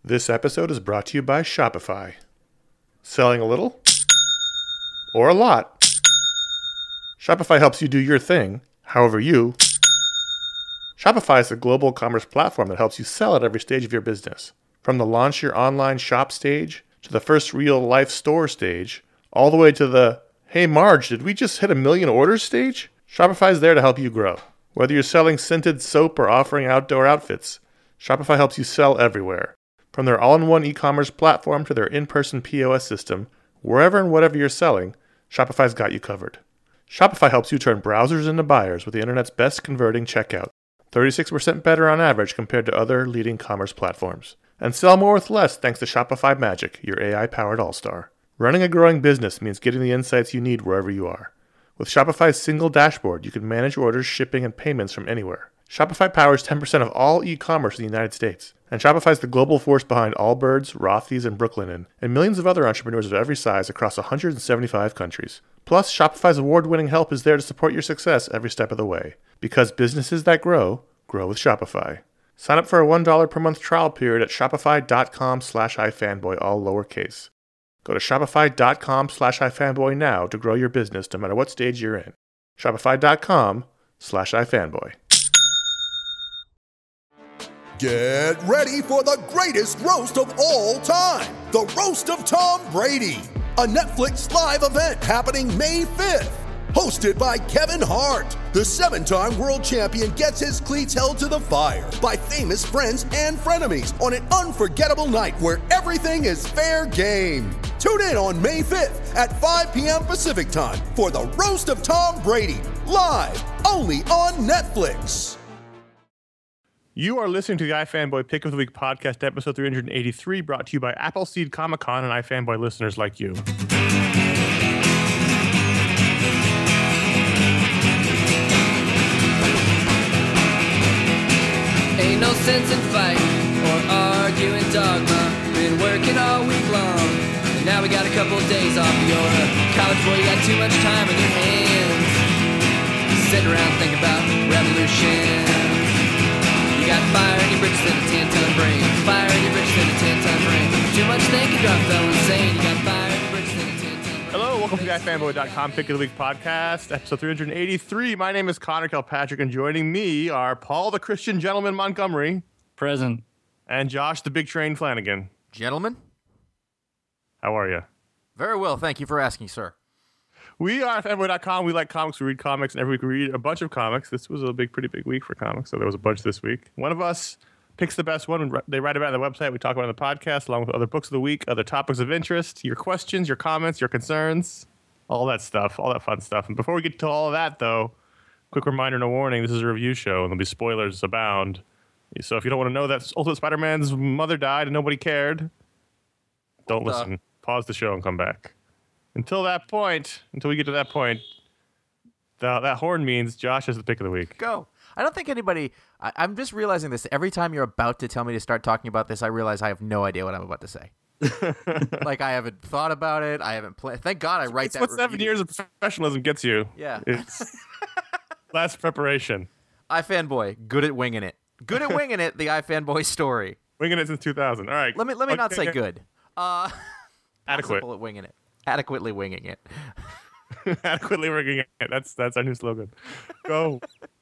This episode is brought to you by Shopify. Selling a little or a lot? Shopify helps you do your thing, however you. Shopify is a global commerce platform that helps you sell at every stage of your business. From the launch your online shop stage, to the first real-life store stage, all the way to the, hey Marge, did we just hit 1 million orders stage? Shopify is there to help you grow. Whether you're selling scented soap or offering outdoor outfits, Shopify helps you sell everywhere. From their all-in-one e-commerce platform to their in-person POS system, wherever and whatever you're selling, Shopify's got you covered. Shopify helps you turn browsers into buyers with the internet's best converting checkout, 36% better on average compared to other leading commerce platforms. And sell more with less thanks to Shopify Magic, your AI-powered all-star. Running a growing business means getting the insights you need wherever you are. With Shopify's single dashboard, you can manage orders, shipping, and payments from anywhere. Shopify powers 10% of all e-commerce in the United States. And Shopify's the global force behind Allbirds, Rothy's, and Brooklinen, and millions of other entrepreneurs of every size across 175 countries. Plus, Shopify's award-winning help is there to support your success every step of the way. Because businesses that grow, grow with Shopify. Sign up for a $1 per month trial period at shopify.com/ifanboy, all lowercase. Go to shopify.com/ifanboy now to grow your business no matter what stage you're in. Shopify.com/ifanboy. Get ready for the greatest roast of all time, the Roast of Tom Brady, a Netflix live event happening May 5th. Hosted by Kevin Hart, the 7-time world champion gets his cleats held to the fire by famous friends and frenemies on an unforgettable night where everything is fair game. Tune in on May 5th at 5 p.m. Pacific time for the Roast of Tom Brady, live only on Netflix. You are listening to the iFanboy Pick of the Week podcast, episode 383, brought to you by Appleseed Comic Con and iFanboy listeners like you. Ain't no sense in fighting or arguing dogma. Been working all week long, and now we got a couple days off. You're a college boy, you got too much time on your hands. Sit around, think about revolution. You got fire in your britches and a 10-ton brain. Fire in your britches and a 10-ton brain. Too much thinking, drop fell insane. You got fire in your britches and a 10-ton brain. Hello, welcome to the iFanboy.com Pick of the Week podcast, episode 383. My name is Connor Kilpatrick, and joining me are Paul the Christian Gentleman Montgomery. Present. And Josh the Big Train Flanagan. Gentlemen? How are you? Very well, thank you for asking, sir. We are iFanboy.com. We like comics. We read comics, and every week we read a bunch of comics. This was a pretty big week for comics, so there was a bunch this week. One of us picks the best one. They write about it on the website. We talk about it on the podcast, along with other books of the week, other topics of interest, your questions, your comments, your concerns, all that stuff, all that fun stuff. And before we get to all of that, though, quick reminder and a warning, this is a review show, and there'll be spoilers abound. So if you don't want to know that Ultimate Spider-Man's mother died and nobody cared, don't listen. Pause the show and come back. Until we get to that point, that horn means Josh has the pick of the week. Go. I don't think anybody... I'm just realizing this. Every time you're about to tell me to start talking about this, I realize I have no idea what I'm about to say. Like, I haven't thought about it. I haven't planned. Thank God I write It's that what review. 7 years of professionalism gets you. Yeah. It's last preparation. iFanboy, good at winging it. Good at winging it, the iFanboy story. Winging it since 2000. All right. Let me not say good. Adequate. Possible at winging it. Adequately winging it. Adequately winging it. That's our new slogan. Go.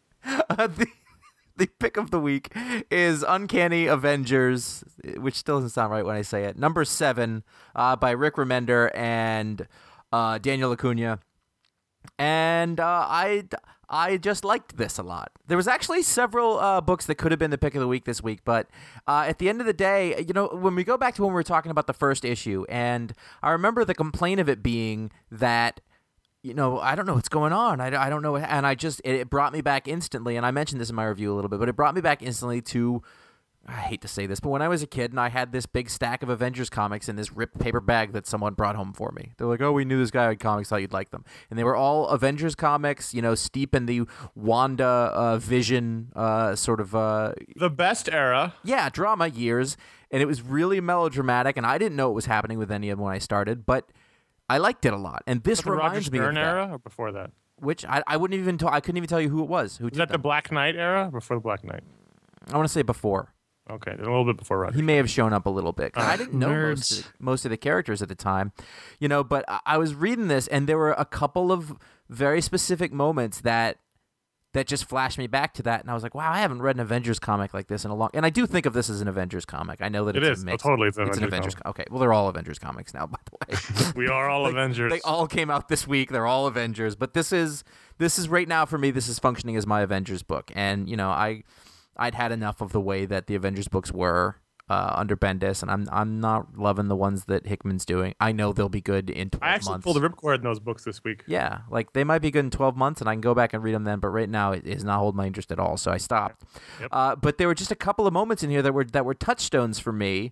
The pick of the week is Uncanny Avengers, which still doesn't sound right when I say it. Number 7 by Rick Remender and Daniel Acuna. And I just liked this a lot. There was actually several books that could have been the pick of the week this week, but at the end of the day, you know, when we go back to when we were talking about the first issue, and I remember the complaint of it being that, you know, I don't know what's going on. I don't know. And it brought me back instantly. And I mentioned this in my review a little bit, but it brought me back instantly to, I hate to say this, but when I was a kid and I had this big stack of Avengers comics in this ripped paper bag that someone brought home for me. They're like, oh, we knew this guy had comics, thought you'd like them. And they were all Avengers comics, you know, steep in the Wanda Vision sort of... the best era. Yeah, drama years. And it was really melodramatic, and I didn't know what was happening with any of them when I started, but I liked it a lot. And this reminds me of that. Era or before that? Which I wouldn't even I couldn't even tell you who it was. Who Was did that the Black Knight era or before the Black Knight? I want to say before. Okay, a little bit before Roger. He may have shown up a little bit. 'Cause I didn't know Nerds. most of the characters at the time, but I was reading this, and there were a couple of very specific moments that just flashed me back to that, and I was like, wow, I haven't read an Avengers comic like this in a long. And I do think of this as an Avengers comic. I know that It it's is. a mix. Oh, totally, it's an an Avengers Avengers. Okay, well, they're all Avengers comics now, by the way. We are all Avengers. They all came out this week. They're all Avengers, but this is right now for me. This is functioning as my Avengers book, and I'd had enough of the way that the Avengers books were under Bendis, and I'm not loving the ones that Hickman's doing. I know they'll be good in 12 I actually months. pulled the ripcord in those books this week. Yeah, like they might be good in 12 months, and I can go back and read them then. But right now, it is not holding my interest at all, so I stopped. Yep. But there were just a couple of moments in here that were touchstones for me,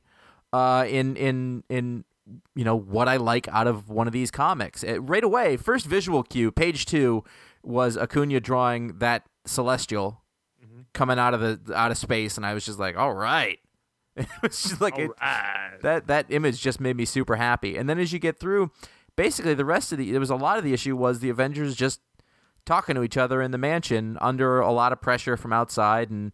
in what I like out of one of these comics. Right away, first visual cue, page 2, was Acuna drawing that Celestial coming out of space, and I was just like, all right. It was just like that image just made me super happy. And then as you get through, basically the rest of there was a lot of the issue was the Avengers just talking to each other in the mansion under a lot of pressure from outside, and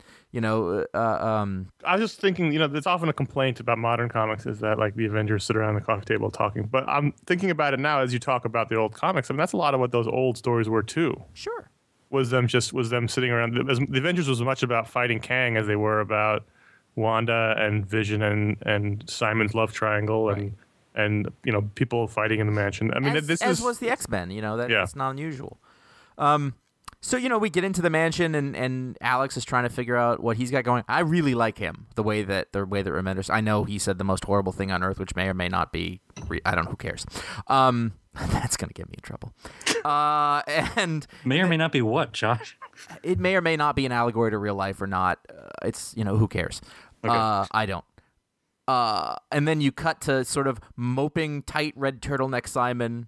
I was just thinking, there's often a complaint about modern comics is that like the Avengers sit around the coffee table talking. But I'm thinking about it now as you talk about the old comics. I mean, that's a lot of what those old stories were too. sure. Was them sitting around. The Avengers was as much about fighting Kang as they were about Wanda and Vision and Simon's love triangle and people fighting in the mansion. I mean, as was the X-Men. That's not unusual. So we get into the mansion, and Alex is trying to figure out what he's got going. I really like him, the way that Remenders. I know he said the most horrible thing on earth, which may or may not be. I don't know. Who cares? That's gonna get me in trouble. And May or may not be what, Josh? it may or may not be an allegory to real life or not. It's who cares? Okay. I don't. And then you cut to sort of moping, tight red turtleneck Simon,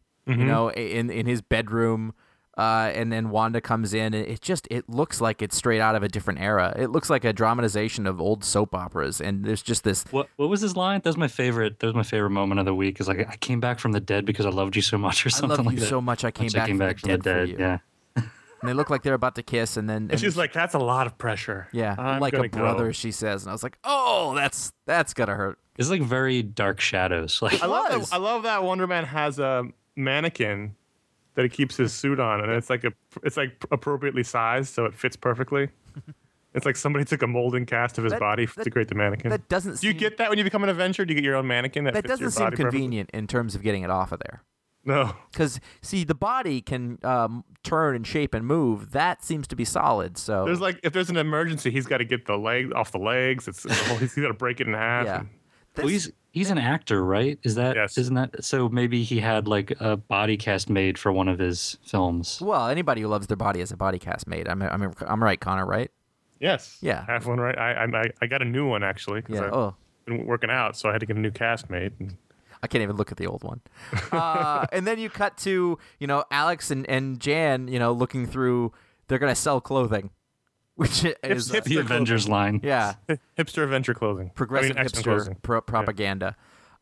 in his bedroom. And then Wanda comes in, and it looks like it's straight out of a different era. It looks like a dramatization of old soap operas, and there's just this. What was his line? That was my favorite. That was my favorite moment of the week. Is like, I came back from the dead because I loved you so much, or something like that. I love you so much. I came back from the dead for you. Yeah. And they look like they're about to kiss, and then and she's like, "That's a lot of pressure." yeah, I'm like a gonna brother, go. she says, and I was like, "Oh, that's gonna hurt." It's like very Dark Shadows. Like was. I love that Wonder Man has a mannequin that he keeps his suit on, and it's like appropriately sized, so it fits perfectly. It's like somebody took a molding cast of his body to create the mannequin. That doesn't. Do you get that when you become an Avenger? Do you get your own mannequin that that fits your doesn't seem body perfectly? convenient in terms of getting it off of there? No. Because see, the body can turn and shape and move. That seems to be solid. So There's like if there's an emergency, he's got to get the leg off the legs. He's got to break it in half. yeah. and- well, he's an actor, right? Yes. Isn't that so? Maybe he had like a body cast made for one of his films. Well, anybody who loves their body has a body cast made. I'm right, Connor, right? Yes. Yeah. I have one right. I got a new one actually because Yeah. I've Oh, been working out, so I had to get a new cast made. And I can't even look at the old one. And then you cut to Alex and Jan looking through. They're gonna sell clothing, which is hip- The Avengers line. yeah. hipster Avenger clothing. Progressive X-Men hipster clothing. propaganda.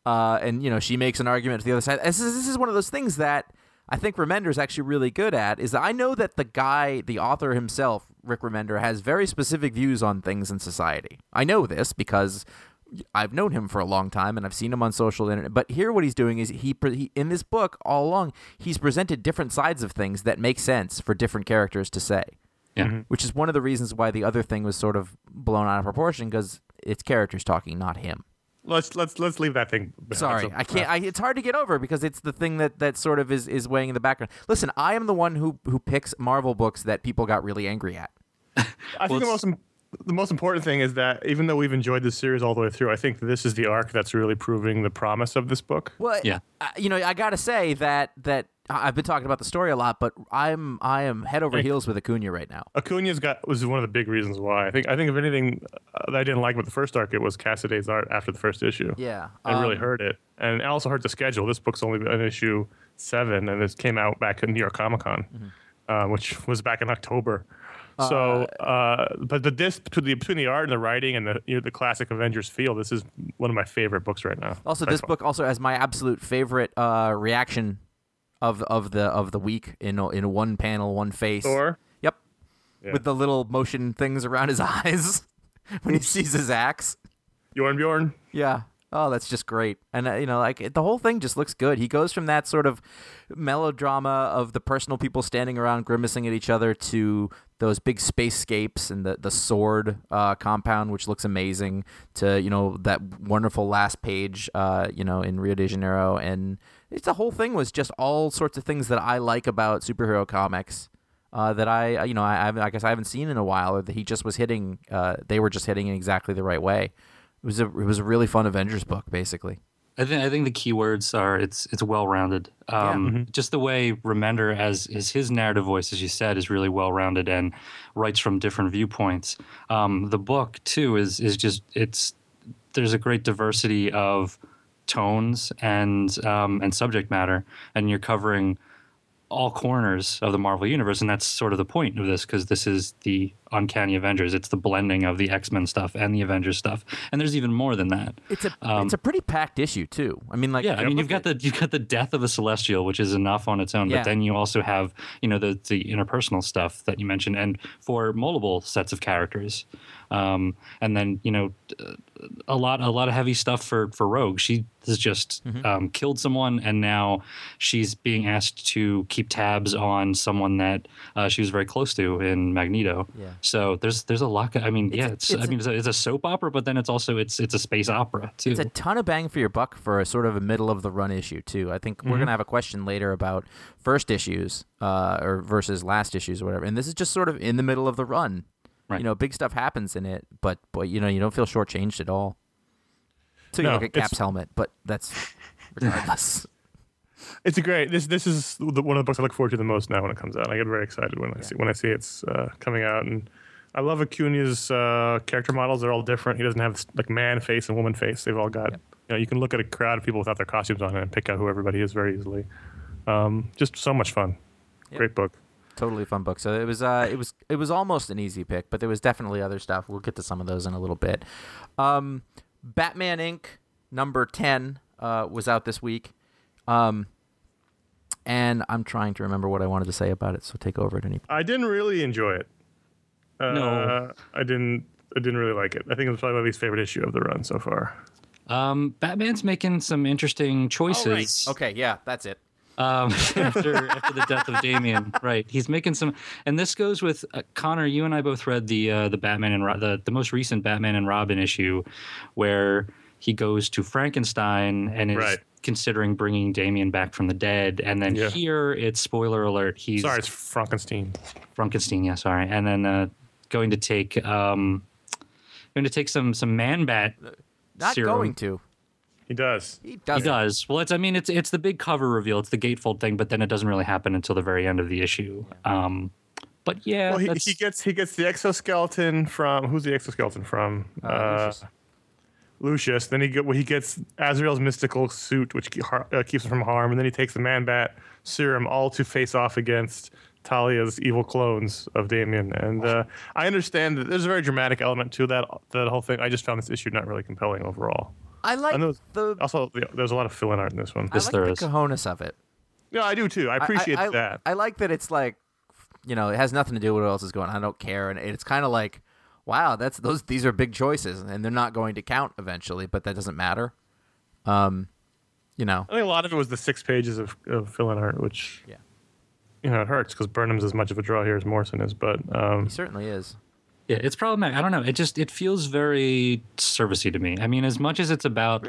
And she makes an argument to the other side. This is one of those things that I think Remender's actually really good at, is that I know that the author himself, Rick Remender, has very specific views on things in society. I know this because I've known him for a long time, and I've seen him on social internet. But here what he's doing is he in this book all along, he's presented different sides of things that make sense for different characters to say. Yeah. Which is one of the reasons why the other thing was sort of blown out of proportion, because it's characters talking, not him. Let's leave that thing behind. Sorry, So- I can't. It's hard to get over because it's the thing that sort of is weighing in the background. Listen, I am the one who picks Marvel books that people got really angry at. I think the most important thing is that even though we've enjoyed this series all the way through, I think this is the arc that's really proving the promise of this book. Well, Yeah. I gotta say that I've been talking about the story a lot, but I am head over heels with Acuna right now. Acuna's was one of the big reasons why. I think if anything that I didn't like about the first arc, it was Cassaday's art after the first issue. Yeah, It really hurt it, and it also hurt the schedule. This book's only an issue 7, and it came out back in New York Comic Con, which was back in October. So, but between the art and the writing and the classic Avengers feel, this is one of my favorite books right now. Also, by this far. book also has my absolute favorite reaction of the week in one panel, one face. Thor? Yep. Yeah. With the little motion things around his eyes. when he sees his axe. Bjorn. Yeah. Oh, that's just great. And, the whole thing just looks good. He goes from that sort of melodrama of the personal people standing around grimacing at each other to those big spacescapes and the sword compound, which looks amazing, to, that wonderful last page, in Rio de Janeiro. And the whole thing was just all sorts of things that I like about superhero comics. That I guess I haven't seen in a while, or that he just was hitting. They were just hitting in exactly the right way. It was a really fun Avengers book, basically. I think the key words are it's well rounded. Just the way Remender, as is his narrative voice, as you said, is really well rounded and writes from different viewpoints. The book too is just there's a great diversity of tones and subject matter, and you're covering all corners of the Marvel Universe, and that's sort of the point of this, because this is the Uncanny Avengers. It's the blending of the X-Men stuff and the Avengers stuff, and there's even more than that. It's a pretty packed issue too. I mean, you've got the death of a Celestial, which is enough on its own, but then you also have the interpersonal stuff that you mentioned, and for multiple sets of characters, and then a lot of heavy stuff for Rogue. She has just killed someone, and now she's being asked to keep tabs on someone that she was very close to in Magneto. Yeah. So there's a lot. It's a soap opera, but then it's a space opera too. It's a ton of bang for your buck for a sort of a middle of the run issue too. I think we're gonna have a question later about first issues or versus last issues or whatever, and this is just sort of in the middle of the run. Right. Big stuff happens in it, but you don't feel shortchanged at all. So you look at Cap's helmet, but that's regardless. It's a great. This is one of the books I look forward to the most now when it comes out. I get very excited when I see it's coming out, and I love Acuna's character models. They're all different. He doesn't have like man face and woman face. They've all got you can look at a crowd of people without their costumes on and pick out who everybody is very easily. Just so much fun. Yep. Great book. Totally fun book. So it was almost an easy pick, but there was definitely other stuff. We'll get to some of those in a little bit. Batman Inc. number 10 was out this week. And I'm trying to remember what I wanted to say about it, so take over at any point. I didn't really enjoy it. No. I didn't really like it. I think it was probably my least favorite issue of the run so far. Batman's making some interesting choices. Oh, right. Okay, yeah, that's it. After the death of Damian, right? He's making some, and this goes with Connor. You and I both read the Batman and the most recent Batman and Robin issue, where he goes to Frankenstein and is considering bringing Damian back from the dead, and then here it's spoiler alert. It's Frankenstein. Frankenstein, yeah, sorry, and then going to take some Man Bat. Not serum. going to. He does. He does. Well, it's the big cover reveal. It's the gatefold thing, but then it doesn't really happen until the very end of the issue. But yeah, well, he gets the exoskeleton from who's the exoskeleton from? Lucius. Then he gets Azrael's mystical suit, which keeps him from harm, and then he takes the Man Bat serum, all to face off against Talia's evil clones of Damian. And I understand that there's a very dramatic element to that whole thing. I just found this issue not really compelling overall. I like there's a lot of fill-in art in this one. I like the cojones of it. Yeah, I do too. I appreciate that. I like that it's like, it has nothing to do with what else is going on. I don't care, and it's kind of like, wow, these are big choices, and they're not going to count eventually, but that doesn't matter. I think a lot of it was the 6 pages of fill-in art, which it hurts because Burnham's as much of a draw here as Morrison is, but he certainly is. Yeah, it's problematic. I don't know. It feels very servicey to me. I mean, as much as it's about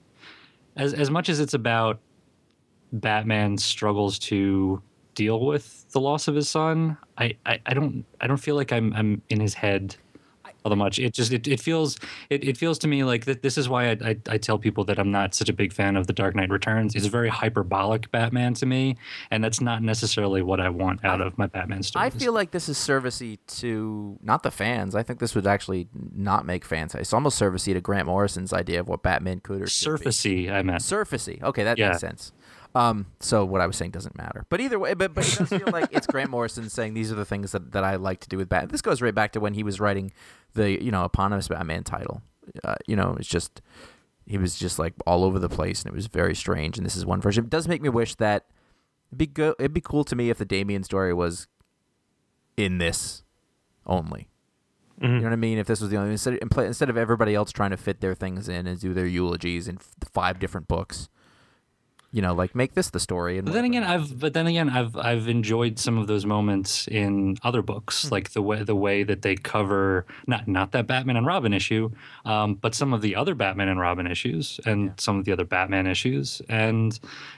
as much as it's about Batman's struggles to deal with the loss of his son, I don't feel like I'm in his head all that much. It feels to me like this is why I tell people that I'm not such a big fan of The Dark Knight Returns. It's a very hyperbolic Batman to me, and that's not necessarily what I want out of my Batman stories. I feel like this is servicey to not the fans. I think this would actually not make fans. It's almost servicey to Grant Morrison's idea of what Batman could or should be. Surfacey, I meant. Surfacey. Okay, that makes sense. So what I was saying doesn't matter. But either way, but it does feel like it's Grant Morrison saying these are the things that I like to do with Batman. This goes right back to when he was writing the eponymous Batman title. It's just he was just like all over the place, and it was very strange. And this is one version. It does make me wish that it'd be cool to me if the Damian story was in this only. You know what I mean? If this was the only instead of everybody else trying to fit their things in and do their eulogies in 5 different books, like make this the story. And But then again, I've enjoyed some of those moments in other books, like the way that they cover not that Batman and Robin issue, but some of the other Batman and Robin issues and some of the other Batman issues, and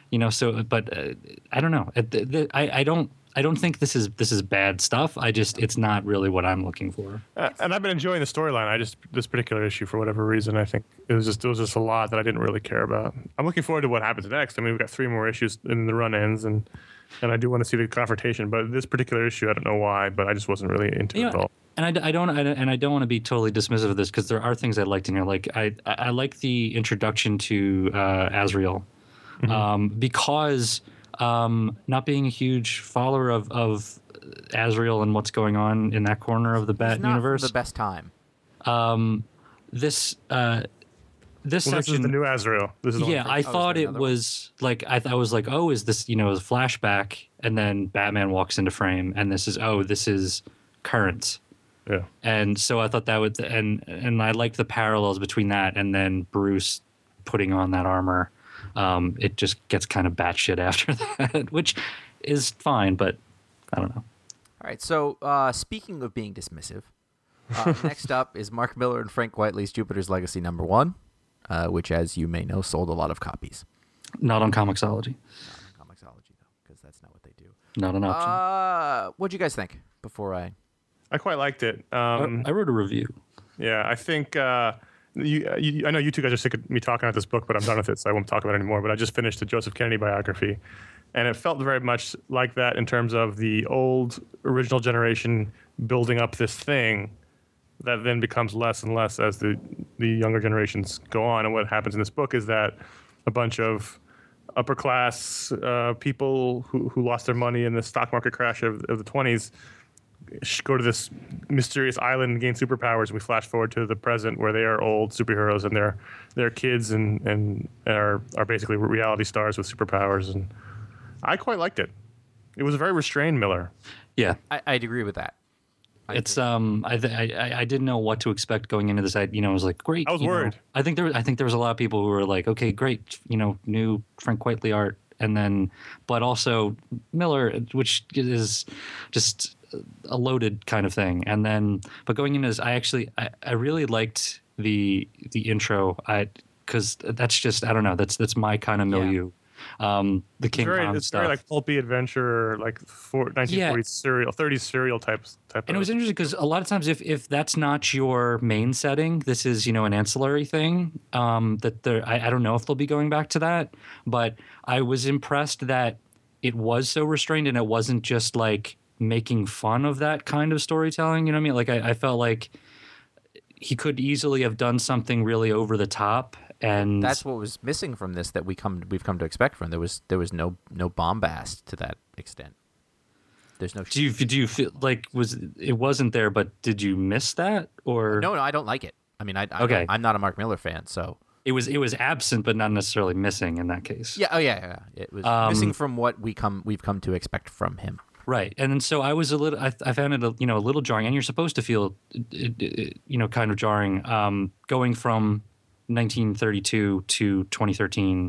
I don't know. I don't think this is bad stuff. It's not really what I'm looking for. And I've been enjoying the storyline. This particular issue, for whatever reason, I think it was just a lot that I didn't really care about. I'm looking forward to what happens next. I mean, we've got 3 more issues and the run ends, and I do want to see the confrontation. But this particular issue, I don't know why, but I just wasn't really into it at all. And I don't want to be totally dismissive of this, because there are things I liked in here. Like I like the introduction to Azrael, because. Not being a huge follower of Azrael and what's going on in that corner of the Bat universe. Not the best time. This section, this is the new Azrael. This is I thought it was like I was like, oh, is this a flashback? And then Batman walks into frame, and this is current. Yeah. And so I thought that would and I liked the parallels between that and then Bruce putting on that armor. It just gets kind of batshit after that, which is fine, but I don't know. All right, so speaking of being dismissive, next up is Mark Millar and Frank Whiteley's Jupiter's Legacy #1, which, as you may know, sold a lot of copies. Not on Comixology. Not on Comixology, though, because that's not what they do. Not an option. What'd you guys think before I quite liked it. I wrote a review. Yeah, I think... I know you two guys are sick of me talking about this book, but I'm done with it, so I won't talk about it anymore. But I just finished the Joseph Kennedy biography, and it felt very much like that in terms of the old original generation building up this thing that then becomes less and less as the younger generations go on. And what happens in this book is that a bunch of upper class people who lost their money in the stock market crash of the 20s go to this mysterious island and gain superpowers. We flash forward to the present where they are old superheroes and they're kids and are basically reality stars with superpowers. And I quite liked it. It was a very restrained Miller. Yeah, I'd agree with that. I didn't know what to expect going into this. I was like, great. I was worried. I think there was a lot of people who were like, okay, great. New Frank Whiteley art, and then but also Miller, which is just a loaded kind of thing. And then, but going into this, I really liked the intro. Because that's just, I don't know, that's my kind of milieu. The King Kong it's stuff. very like pulpy adventure, like 1940s serial, 30s serial type. And it was interesting because a lot of times, if that's not your main setting, this is an ancillary thing. I don't know if they'll be going back to that, but I was impressed that it was so restrained and it wasn't just like making fun of that kind of storytelling. You know what I mean? Like I felt like he could easily have done something really over the top. And that's what was missing from this that we've come to expect from. There was no bombast to that extent. There's no. Do you feel like it wasn't there? But did you miss that or no? I don't like it. I mean, okay. I'm not a Mark Miller fan, so it was absent, but not necessarily missing in that case. Yeah. Oh yeah. It was missing from what we've come to expect from him. Right, and then so I was a little. I found it a little jarring, and you're supposed to feel kind of jarring going from 1932 to 2013,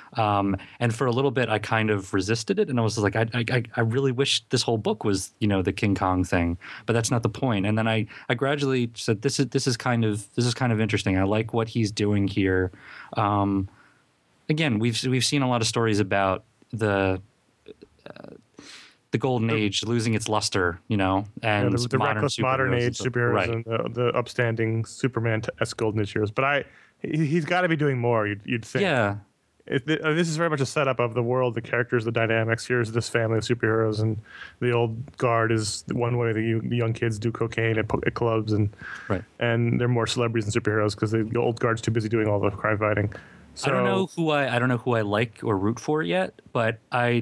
and for a little bit I kind of resisted it, and I was like, I really wish this whole book was the King Kong thing, but that's not the point. And then I gradually said this is kind of interesting. I like what he's doing here. Again, we've seen a lot of stories about the golden age losing its luster, and the reckless modern age superheroes, right, and the upstanding Superman-esque golden age heroes. But he's got to be doing more. You'd think. Yeah. This is very much a setup of the world, the characters, the dynamics. Here's this family of superheroes, and the old guard is one way the young kids do cocaine at clubs, and right, and they're more celebrities than superheroes because the old guard's too busy doing all the crime fighting. So, I don't know who I like or root for yet, but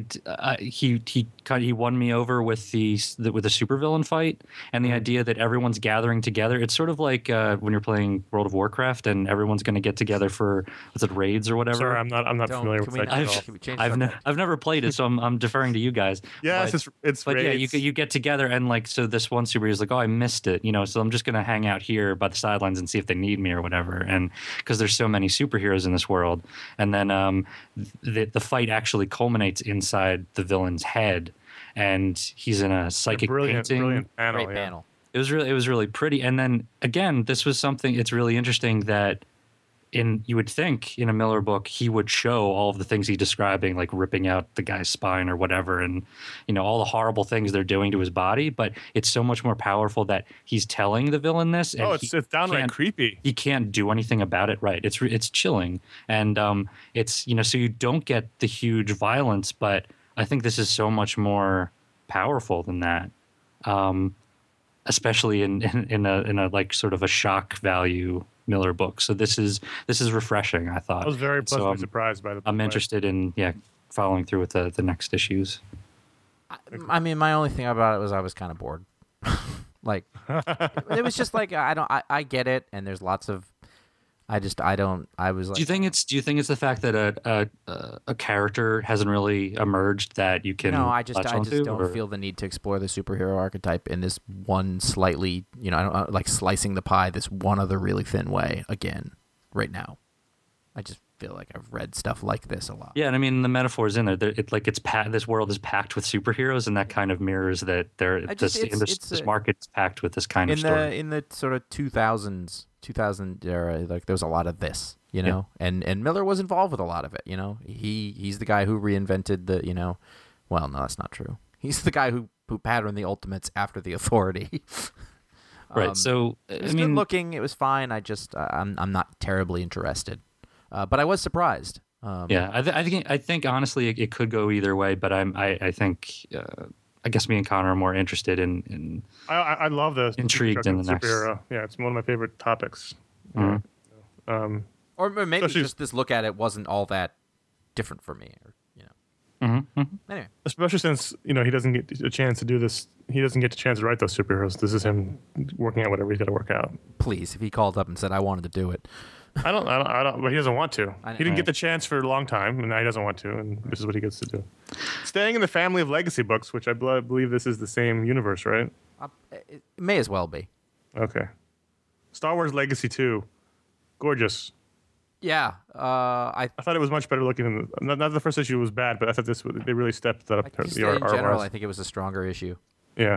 he won me over with the supervillain fight and the idea that everyone's gathering together. It's sort of like when you're playing World of Warcraft and everyone's going to get together for raids or whatever. Sorry, I'm not familiar with that at all. I've never played it, so I'm deferring to you guys. Yes, it's but raids. yeah, you get together and like, so this one superhero is like, oh, I missed it, so I'm just gonna hang out here by the sidelines and see if they need me or whatever, and because there's so many superheroes in this world. And then the fight actually culminates inside the villain's head, and he's in a psychic painting. Brilliant panel. Great panel. It was really pretty. And then again, this was something. It's really interesting that you would think in a Miller book he would show all of the things he's describing, like ripping out the guy's spine or whatever, and all the horrible things they're doing to his body. But it's so much more powerful that he's telling the villain this. And it's downright creepy. He can't do anything about it. Right? It's chilling, and it's so you don't get the huge violence, but I think this is so much more powerful than that. Especially in a like sort of a shock value Miller book. So this is refreshing, I thought. I was very pleasantly surprised by the book. I'm interested in following through with the next issues. I mean, my only thing about it was I was kind of bored. Like it was just like I get it, and there's lots of I was like, do you think it's the fact that a character hasn't really emerged that you can No, I just don't or? feel the need to explore the superhero archetype in this one slightly, I don't like slicing the pie this one other really thin way again right now. I just feel like I've read stuff like this a lot. Yeah, and I mean the metaphor's in there. This world is packed with superheroes, and that kind of mirrors that this market is packed with this kind of story. In the sort of 2000 era, like there was a lot of this, and Miller was involved with a lot of it. He's the guy who reinvented the, well, no, that's not true. He's the guy who patterned the Ultimates after the Authority. Right. So it was good looking. It was fine. I just I'm not terribly interested. But I was surprised. I think honestly it could go either way. But I think I guess me and Connor are more interested in. I love the intrigued in the next superhero. Yeah, it's one of my favorite topics. Mm-hmm. Or maybe just this look at it wasn't all that different for me. Anyway, especially since he doesn't get a chance to do this. He doesn't get the chance to write those superheroes. This is him working out whatever he's got to work out. Please, if he called up and said I wanted to do it. I don't. But he doesn't want to. He didn't get the chance for a long time, and now he doesn't want to. And this is what he gets to do. Staying in the family of legacy books, which I believe this is the same universe, right? It may as well be. Okay. Star Wars Legacy 2, gorgeous. Yeah, I thought it was much better looking than not the first issue was bad, but I thought they really stepped that up. In general, I think it was a stronger issue. Yeah.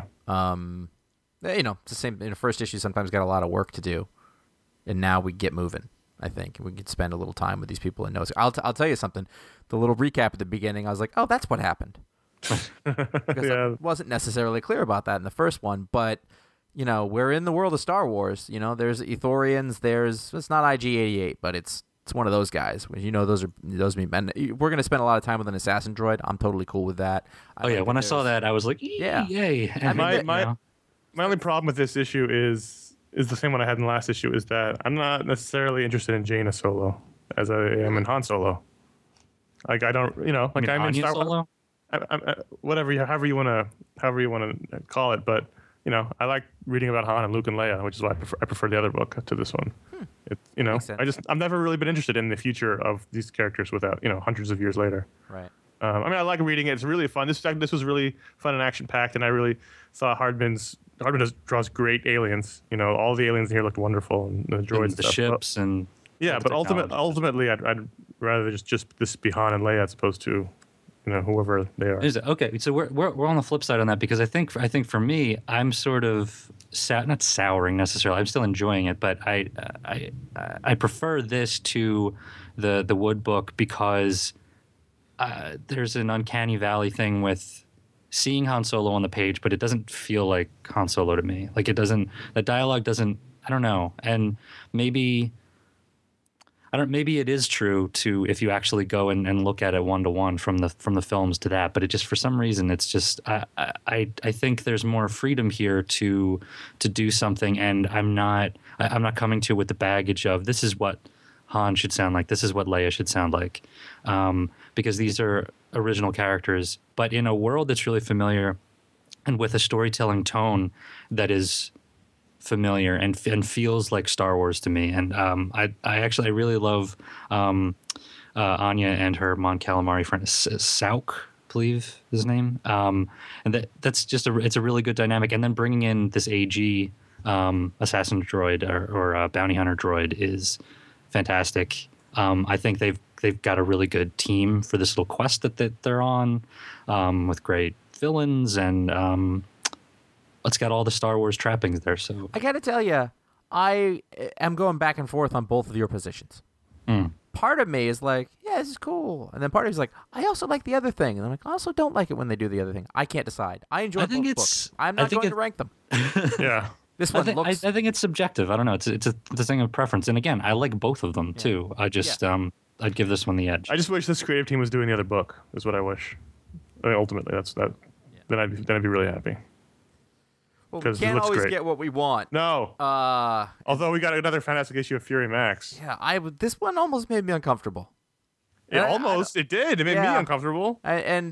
It's the same. In the first issue, sometimes got a lot of work to do, and now we get moving. I think we could spend a little time with these people and know. I'll tell you something. The little recap at the beginning, I was like, oh, that's what happened. Because I wasn't necessarily clear about that in the first one, but we're in the world of Star Wars. There's Ithorians. It's not IG-88, but it's one of those guys. Those mean, and we're going to spend a lot of time with an assassin droid. I'm totally cool with that. When I saw that, I was like, yay. And my only problem with this issue is the same one I had in the last issue, is that I'm not necessarily interested in Jaina Solo as I am in Han Solo. Like I don't, I'm in Star Wars. However you want to call it, but I like reading about Han and Luke and Leia, which is why I prefer the other book to this one. I've never really been interested in the future of these characters without hundreds of years later. Right. I like reading it. It's really fun. This was really fun and action packed, and I really thought Hardman draws great aliens. All the aliens in here looked wonderful, and the droids, and the ships, and but ultimately, I'd rather just this be Han and Leia as opposed to whoever they are. Okay, so we're on the flip side on that, because I think for me, I'm sort of not souring necessarily. I'm still enjoying it, but I prefer this to the Wood book because there's an uncanny valley thing with seeing Han Solo on the page, but it doesn't feel like Han Solo to me. Like the dialogue doesn't. I don't know, and maybe it is true to if you actually go and look at it 1-to-1 from the films to that, but it just for some reason it's just I think there's more freedom here to do something, and I'm not coming to it with the baggage of this is what Han should sound like. This is what Leia should sound like, because these are original characters, but in a world that's really familiar and with a storytelling tone that is familiar and feels like Star Wars to me. And I really love Anya and her Mon Calamari friend Sauk, I believe his name. And that's just it's a really good dynamic. And then bringing in this AG assassin droid or bounty hunter droid is fantastic. I think they've got a really good team for this little quest that they're on, with great villains, and it's got all the Star Wars trappings there. So I got to tell you, I am going back and forth on both of your positions. Part of me is like, yeah, this is cool, and then part of me is like, I also like the other thing, and I'm like, I also don't like it when they do the other thing. I can't decide. I enjoy both books. I'm not going to rank them. Yeah. This one looks. I think it's subjective. I don't know. It's a thing of preference. And again, I like both of them too. I just I'd give this one the edge. I just wish this creative team was doing the other book. Is what I wish. I mean, ultimately, that's that. Yeah. Then I'd be really happy. Well, we can't always get what we want. No. Although we got another fantastic issue of Fury Max. Yeah, this one almost made me uncomfortable. It did. It made me uncomfortable. Let's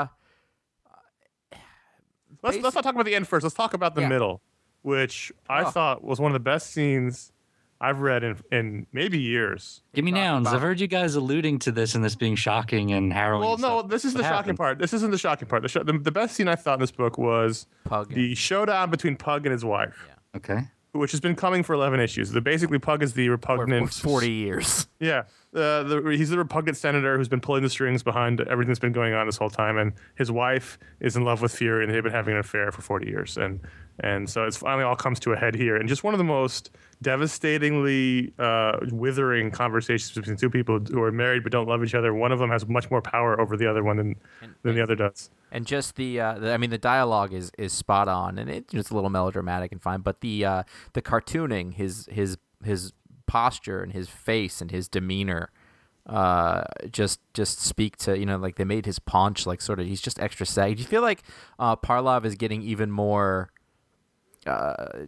not talk about the end first. Let's talk about the middle, which I thought was one of the best scenes I've read in maybe years. Give me nouns. I've heard you guys alluding to this and this being shocking and harrowing. Well, no, this is the shocking part. This isn't the shocking part. The best scene I thought in this book was the showdown between Pug and his wife. Yeah. Okay. Which has been coming for 11 issues. Basically, Pug is the repugnant... For 40 years. Yeah. He's the repugnant senator who's been pulling the strings behind everything that's been going on this whole time, and his wife is in love with Fury, and they've been having an affair for 40 years. And so it's finally all comes to a head here. And just one of the most devastatingly withering conversations between two people who are married but don't love each other. One of them has much more power over the other one than the other does. And just the dialogue is spot on, and it's a little melodramatic and fine. But the cartooning, his posture and his face and his demeanor, just speak to, like they made his paunch like sort of, he's just extra saggy. Do you feel like Parlov is getting even more kind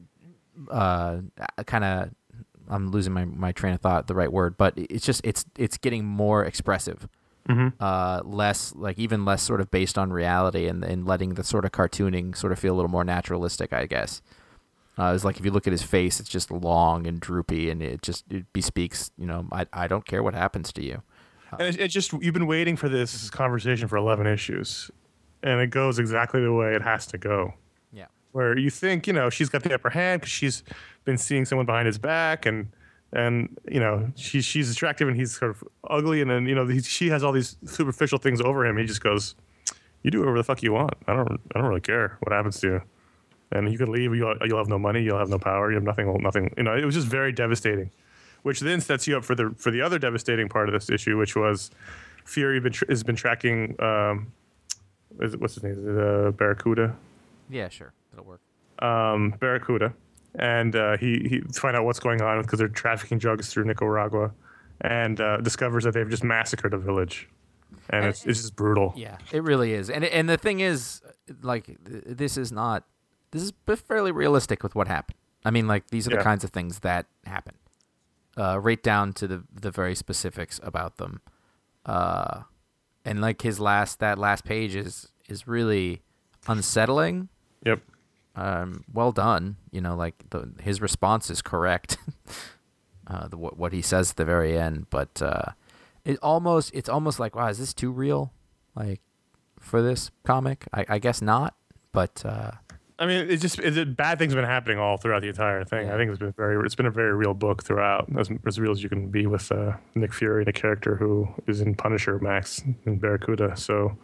of, I'm losing my train of thought, the right word, but it's getting more expressive. Less sort of based on reality, and letting the sort of cartooning sort of feel a little more naturalistic, I guess. It's like if you look at his face, it's just long and droopy, and it bespeaks, I don't care what happens to you. And it's just, you've been waiting for this conversation for 11 issues, and it goes exactly the way it has to go. Yeah. Where you think, she's got the upper hand because she's been seeing someone behind his back, and she's attractive and he's sort of ugly, and then she has all these superficial things over him. He just goes, "You do whatever the fuck you want. I don't really care what happens to you, and you can leave. You'll have no money. You'll have no power. You have nothing. It was just very devastating, which then sets you up for the other devastating part of this issue, which was Fury has been tracking. What's his name? Is it Barracuda? Yeah, sure, that'll work. Barracuda. And he find out what's going on because they're trafficking drugs through Nicaragua, and discovers that they've just massacred a village, and it's just brutal. Yeah, it really is. And the thing is, like, this is fairly realistic with what happened. I mean, like, these are the kinds of things that happen, right down to the very specifics about them. And like that last page is really unsettling. Yep. Well done. His response is correct. What he says at the very end, but it's almost like, wow, is this too real? Like, for this comic, I guess not. But I mean, bad things have been happening all throughout the entire thing. Yeah. I think it's been a very real book throughout, as real as you can be with Nick Fury, the character who is in Punisher, Max, and Barracuda. So.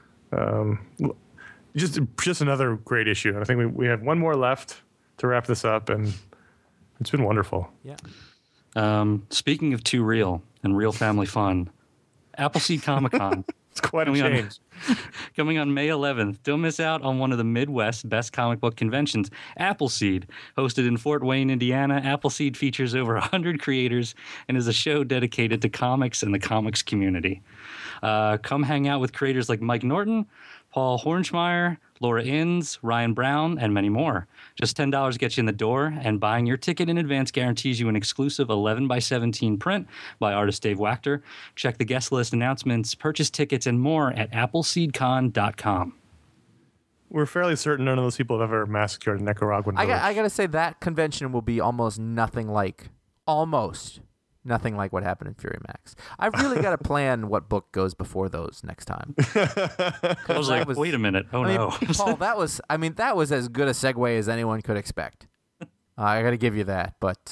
Just another great issue. And I think we have one more left to wrap this up, and it's been wonderful. Yeah. Speaking of too real and real family fun, Appleseed Comic-Con. It's quite a change. Coming on May 11th. Don't miss out on one of the Midwest's best comic book conventions, Appleseed. Hosted in Fort Wayne, Indiana, Appleseed features over 100 creators and is a show dedicated to comics and the comics community. Come hang out with creators like Mike Norton, Paul Hornschmeyer, Laura Inns, Ryan Brown, and many more. Just $10 gets you in the door, and buying your ticket in advance guarantees you an exclusive 11x17 print by artist Dave Wachter. Check the guest list announcements, purchase tickets, and more at appleseedcon.com. We're fairly certain none of those people have ever massacred a Nicaraguan village. I gotta say that convention will be almost nothing like what happened in Fury Max. I've really got to plan what book goes before those next time. I was like, wait a minute. Oh, no. Paul, that was as good a segue as anyone could expect. I got to give you that, but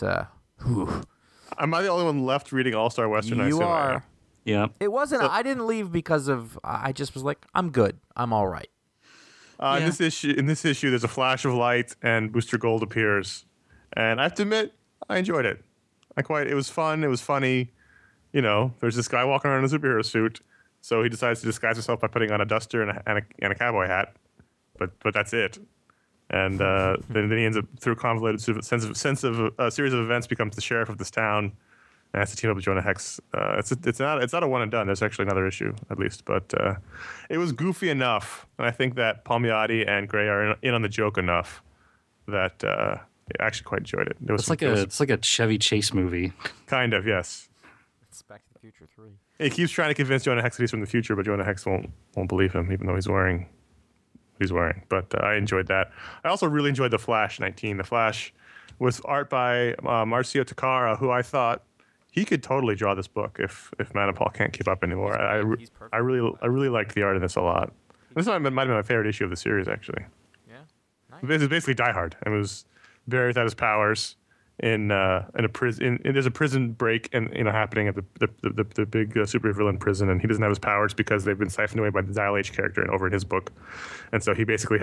Am I the only one left reading All-Star Western? I you assume I are. am. Yeah. It wasn't. I didn't leave because of. I just was like, I'm good. I'm all right. In this issue, there's a flash of light and Booster Gold appears, and I have to admit, I enjoyed it. It was fun. It was funny. You know, there's this guy walking around in a superhero suit, so he decides to disguise himself by putting on a duster and a cowboy hat, but that's it. And then he ends up, through a convoluted series of events, becomes the sheriff of this town, and has to team up with Jonah Hex. It's not a one and done. There's actually another issue at least, but it was goofy enough, and I think that Palmiotti and Gray are in on the joke enough that I actually quite enjoyed it. It's like a Chevy Chase movie. Kind of, yes. It's Back to the Future 3. He keeps trying to convince Jonah Hex that he's from the future, but Jonah Hex won't believe him, even though he's wearing what he's wearing. But I enjoyed that. I also really enjoyed The Flash 19. The Flash was art by Marcio Takara, who I thought he could totally draw this book if Manipal can't keep up anymore. I really liked the art in this a lot. This might have been my favorite issue of the series, actually. Yeah. Nice. This is basically Die Hard. It was Barry without his powers in a prison. There's a prison break happening at the big supervillain prison, and he doesn't have his powers because they've been siphoned away by the Dial H character and over in his book, and so he basically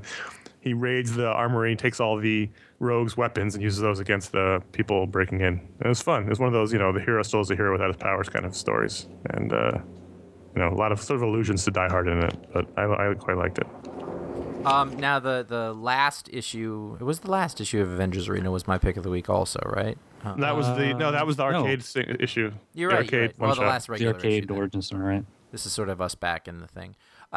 he raids the armory, takes all the rogues' weapons, and uses those against the people breaking in. It was fun. It was one of those, the hero still is a hero without his powers kind of stories, and a lot of sort of allusions to Die Hard in it, but I quite liked it. Now the last issue, it was the last issue of Avengers Arena was my pick of the week also, right? That was the arcade issue. You're right. Arcade Well, the last The regular arcade issue. origin story, right? This is sort of us back in the thing.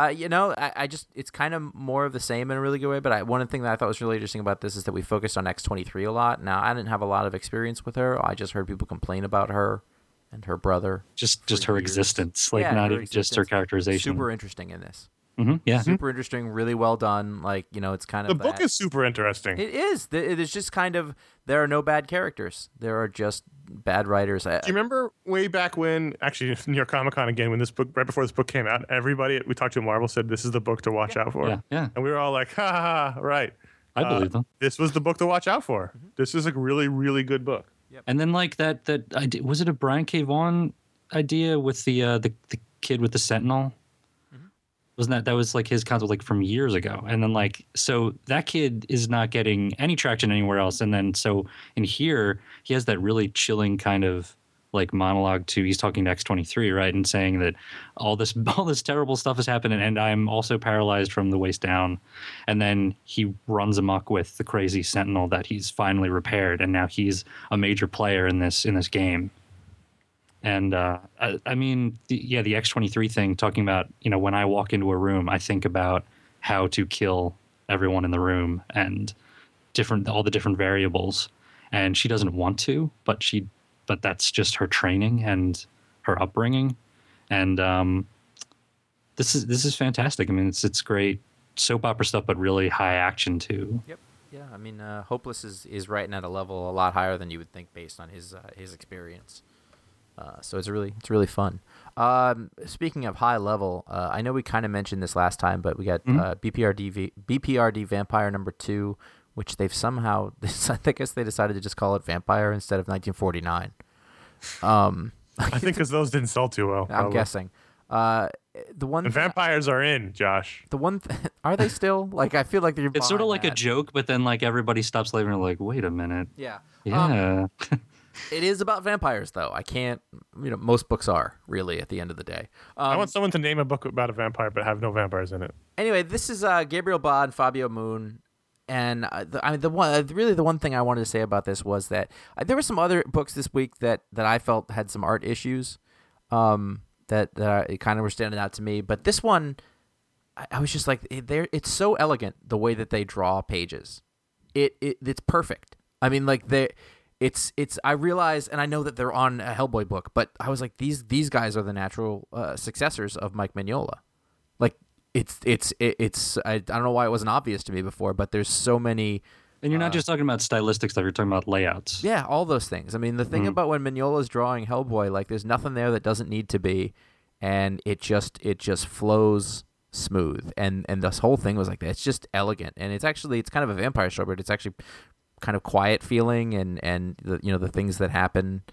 I just, it's kind of more of the same in a really good way, but one thing that I thought was really interesting about this is that we focused on X-23 a lot. Now, I didn't have a lot of experience with her. I just heard people complain about her and her brother. Just her existence, not her even just her characterization. Super interesting in this. Mm-hmm, yeah. Super interesting, really well done. It's kind of the book is super interesting. It is. It is just kind of, there are no bad characters. There are just bad writers. Do you remember way back when, actually, New York Comic Con again, when this book, right before this book came out, everybody we talked to at Marvel said this is the book to watch out for. Yeah. And we were all like, ha ha ha, right. I believe them. This was the book to watch out for. Mm-hmm. This is a really, really good book. Yep. And then that idea, was it a Brian K. Vaughan idea with the kid with the Sentinel? Wasn't that was like his concept from years ago? And then so that kid is not getting any traction anywhere else. And then so in here he has that really chilling kind of monologue he's talking to X-23, right? And saying that all this terrible stuff has happened and I'm also paralyzed from the waist down. And then he runs amok with the crazy Sentinel that he's finally repaired, and now he's a major player in this game. And I mean, the X-23 thing, talking about, when I walk into a room, I think about how to kill everyone in the room and all the different variables. And she doesn't want to, but that's just her training and her upbringing. And this is fantastic. I mean, it's great soap opera stuff, but really high action too. Yep. Yeah. I mean, Hopeless is writing at a level a lot higher than you would think based on his experience. So it's really fun. Speaking of high level, I know we kind of mentioned this last time, but we got BPRD Vampire #2, which they've somehow, I guess they decided to just call it Vampire instead of 1949. I think because those didn't sell too well. I'm guessing. Vampires are in, Josh. Are they still? I feel like they're. It's sort of like a joke, but then everybody stops labeling it wait a minute. Yeah. Yeah. It is about vampires, though. I can't, most books are, really, at the end of the day. I want someone to name a book about a vampire but have no vampires in it. Anyway, this is Gabriel Ba and Fabio Moon. And the one thing I wanted to say about this was that there were some other books this week that I felt had some art issues that kind of were standing out to me. But this one, I was just like, it's so elegant the way that they draw pages. It's perfect. I mean, like it's I realize, and I know that they're on a Hellboy book, but I was like, these guys are the natural successors of Mike Mignola. Like it's I don't know why it wasn't obvious to me before, but there's so many. And you're not just talking about stylistic stuff; you're talking about layouts. Yeah, all those things. I mean, the thing about when Mignola's drawing Hellboy, like there's nothing there that doesn't need to be, and it just flows smooth. And this whole thing was like that. It's just elegant, and it's kind of a vampire story, but it's actually kind of quiet feeling, and the things that happen.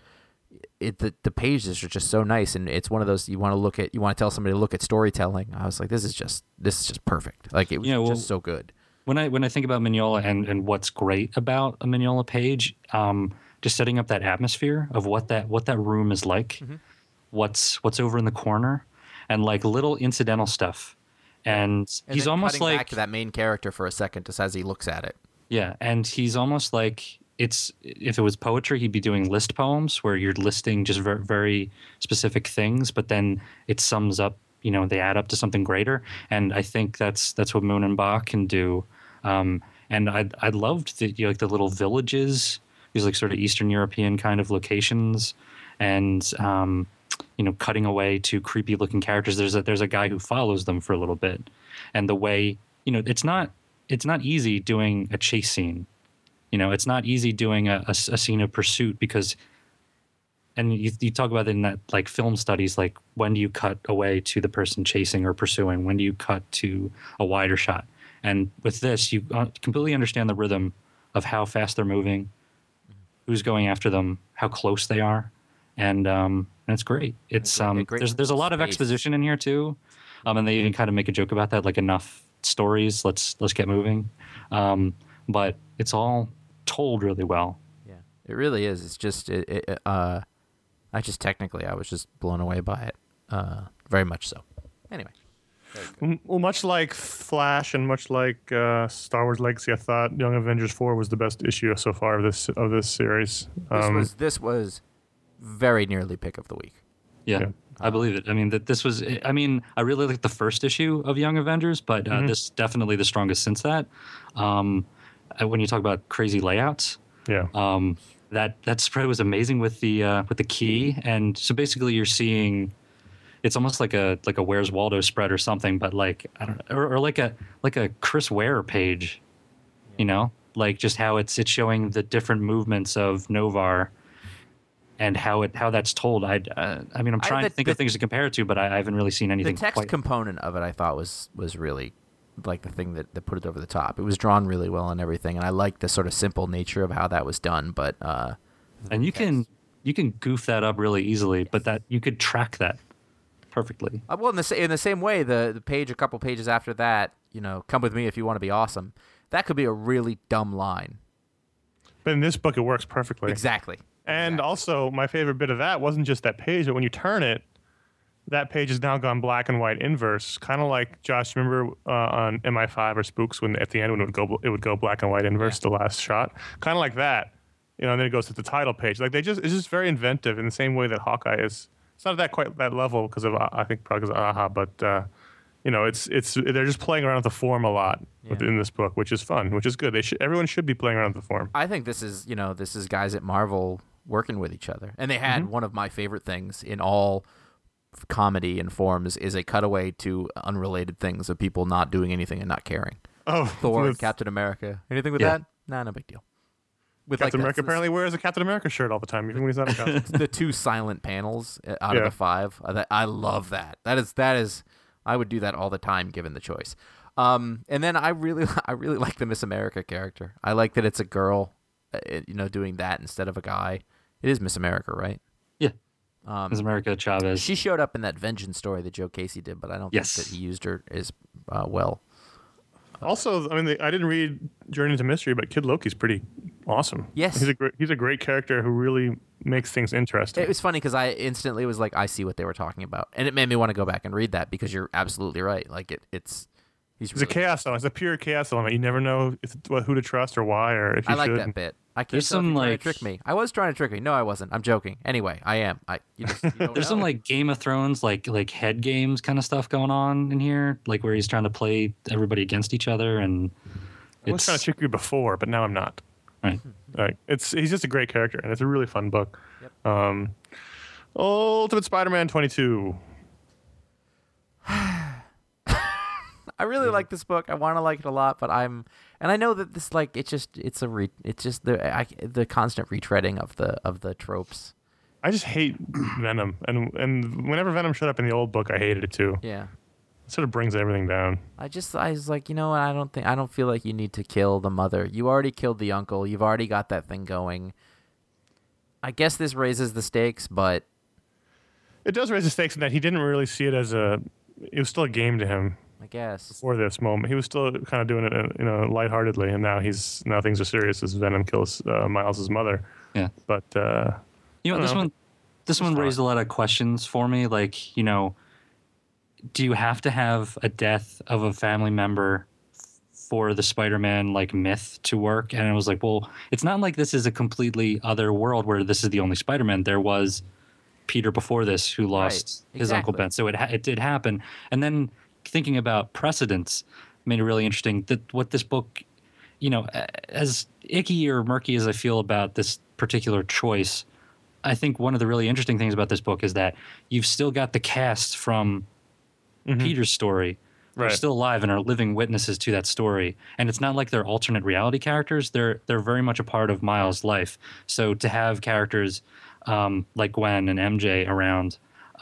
The pages are just so nice, and it's one of those you want to tell somebody to look at storytelling. I was like, this is just perfect. Like it was just so good. When I think about Mignola and what's great about a Mignola page, just setting up that atmosphere of what that room is like, what's over in the corner, and like little incidental stuff, and he's almost like back to that main character for a second, just as he looks at it. Yeah, and he's almost like if it was poetry, he'd be doing list poems where you're listing just very, very specific things, but then it sums up. They add up to something greater, and I think that's what Moon and Bach can do. And I loved the little villages, these like sort of Eastern European kind of locations, and cutting away to creepy looking characters. There's a guy who follows them for a little bit, and the way it's not easy doing a chase scene. It's not easy doing a scene of pursuit because. And you talk about it in that like film studies, like when do you cut away to the person chasing or pursuing? When do you cut to a wider shot? And with this, you completely understand the rhythm of how fast they're moving, who's going after them, how close they are, and it's great. It's there's a lot of exposition in here too, and they even kind of make a joke about that, like enough stories, let's get moving, but it's all told really well. Yeah, it really is. It's just I was just blown away by it, very much so. Anyway. Well, much like Flash and much like Star Wars Legacy, I thought Young Avengers 4 was the best issue so far of this series. This was very nearly pick of the week. Yeah. I believe it. I mean, I really liked the first issue of Young Avengers, but this definitely the strongest since that. When you talk about crazy layouts, that spread was amazing with the key, and so basically you're seeing. It's almost like a Where's Waldo spread or something, but like I don't know, or like a Chris Ware page, like just how it's showing the different movements of Novar, and how that's told. I'm trying to think of things to compare it to, but I haven't really seen anything. The text component of it, I thought was really like the thing that put it over the top. It was drawn really well and everything, and I liked the sort of simple nature of how that was done. But and you can goof that up really easily, but that you could track that perfectly. Well, in the same way, the page a couple pages after that, come with me if you want to be awesome. That could be a really dumb line. But in this book, it works perfectly. Exactly. And also, my favorite bit of that wasn't just that page, but when you turn it, that page has now gone black and white inverse. Kind of like, Josh, remember on MI5 or Spooks when at the end when it would go black and white inverse, the last shot? Kind of like that. And then it goes to the title page. Like it's just very inventive in the same way that Hawkeye is. It's not at quite that level because of I think probably because of AHA, but it's they're just playing around with the form a lot within this book, which is fun, which is good. Everyone should be playing around with the form. I think this is guys at Marvel working with each other, and they had one of my favorite things in all comedy and forms is a cutaway to unrelated things of people not doing anything and not caring. Oh, Thor, Captain America, anything with that? Nah, no big deal. With Captain America apparently wears a Captain America shirt all the time, even when he's not in costume. The two silent panels out of the 5. I love that. That is. I would do that all the time given the choice. And then I really like the Miss America character. I like that it's a girl, doing that instead of a guy. It is Miss America, right? Yeah. Miss America Chavez. She showed up in that Vengeance story that Joe Casey did, but I don't think that he used her as well. Also, I didn't read Journey into Mystery, but Kid Loki's pretty awesome. Yes, he's a great character who really makes things interesting. It was funny because I instantly was like, I see what they were talking about, and it made me want to go back and read that because you're absolutely right. Like he's a chaos element. It's a pure chaos element. You never know who to trust or why or if you should. I like that bit. I can't There's tell if some, you're trying like- to trick me. I was trying to trick me. No, I wasn't. I'm joking. Anyway, I am. You don't There's know. some like Game of Thrones, like head games kind of stuff going on in here, like where he's trying to play everybody against each other, and I was trying to trick you before, but now I'm not. right. Like he's just a great character, and it's a really fun book. Ultimate Spider-Man 22. I really like this book. I want to like it a lot, but and I know that this like it's just the constant retreading of the tropes. I just hate Venom, and whenever Venom showed up in the old book, I hated it too. Yeah. It sort of brings everything down. I was like, you know what? I don't feel like you need to kill the mother. You already killed the uncle. You've already got that thing going. I guess this raises the stakes, but It does raise the stakes in that he didn't really see it as it was still a game to him I guess. before this moment. He was still kind of doing it, lightheartedly, and now things are serious as Venom kills Miles' mother. Yeah. But You know, I this don't know. one raised a lot of questions for me. Like, do you have to have a death of a family member for the Spider-Man like myth to work? And I was like, well, it's not like this is a completely other world where this is the only Spider-Man. There was Peter before this who lost his Uncle exactly. Ben, so it did happen. And then thinking about precedents made it really interesting that what this book, as icky or murky as I feel about this particular choice, I think one of the really interesting things about this book is that you've still got the cast from Peter's story. They're Right. still alive and are living witnesses to that story. And it's not like they're alternate reality characters. They're very much a part of Miles' life. So to have characters like Gwen and MJ around,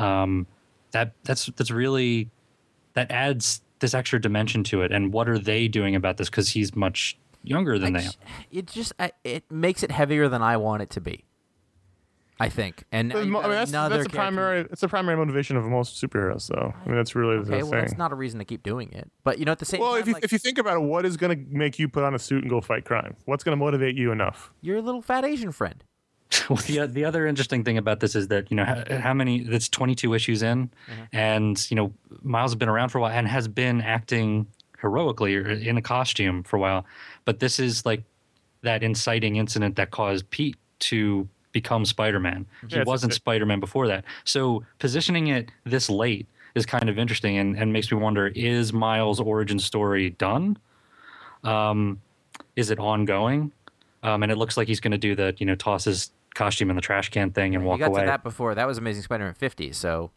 that's really, that adds this extra dimension to it. And what are they doing about this? Because he's much younger than they are. It makes it heavier than I want it to be, I think. And I mean, that's the primary. It's the primary motivation of most superheroes, though. I mean, that's really the Okay, well, thing. that's not a reason to keep doing it. But at the same Well, time, if you think about it, what is going to make you put on a suit and go fight crime? What's going to motivate you enough? your little fat Asian friend. Well, the other interesting thing about this is that how many, that's 22 issues in, and Miles has been around for a while and has been acting heroically or in a costume for a while, but this is like that inciting incident that caused Pete to become Spider-Man. He Yeah, wasn't Spider-Man before that, so positioning it this late is kind of interesting and makes me wonder: is Miles' origin story done? Is it ongoing? And it looks like he's going to do the toss his costume in the trash can thing and walk You got away. to that before. That was Amazing Spider-Man 50. So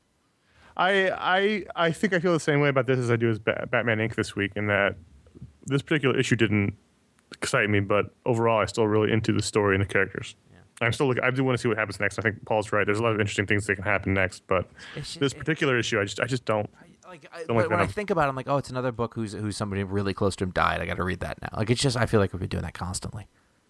I think I feel the same way about this as I do as Batman Inc. this week, in that this particular issue didn't excite me, but overall I still really into the story and the characters. I'm still I do want to see what happens next. I think Paul's right. There's a lot of interesting things that can happen next, but this particular issue, I just don't. when I think about it, I'm like, oh, it's another book who's somebody really close to him died. I got to read that now. Like, it's just, I feel like we've been doing that constantly.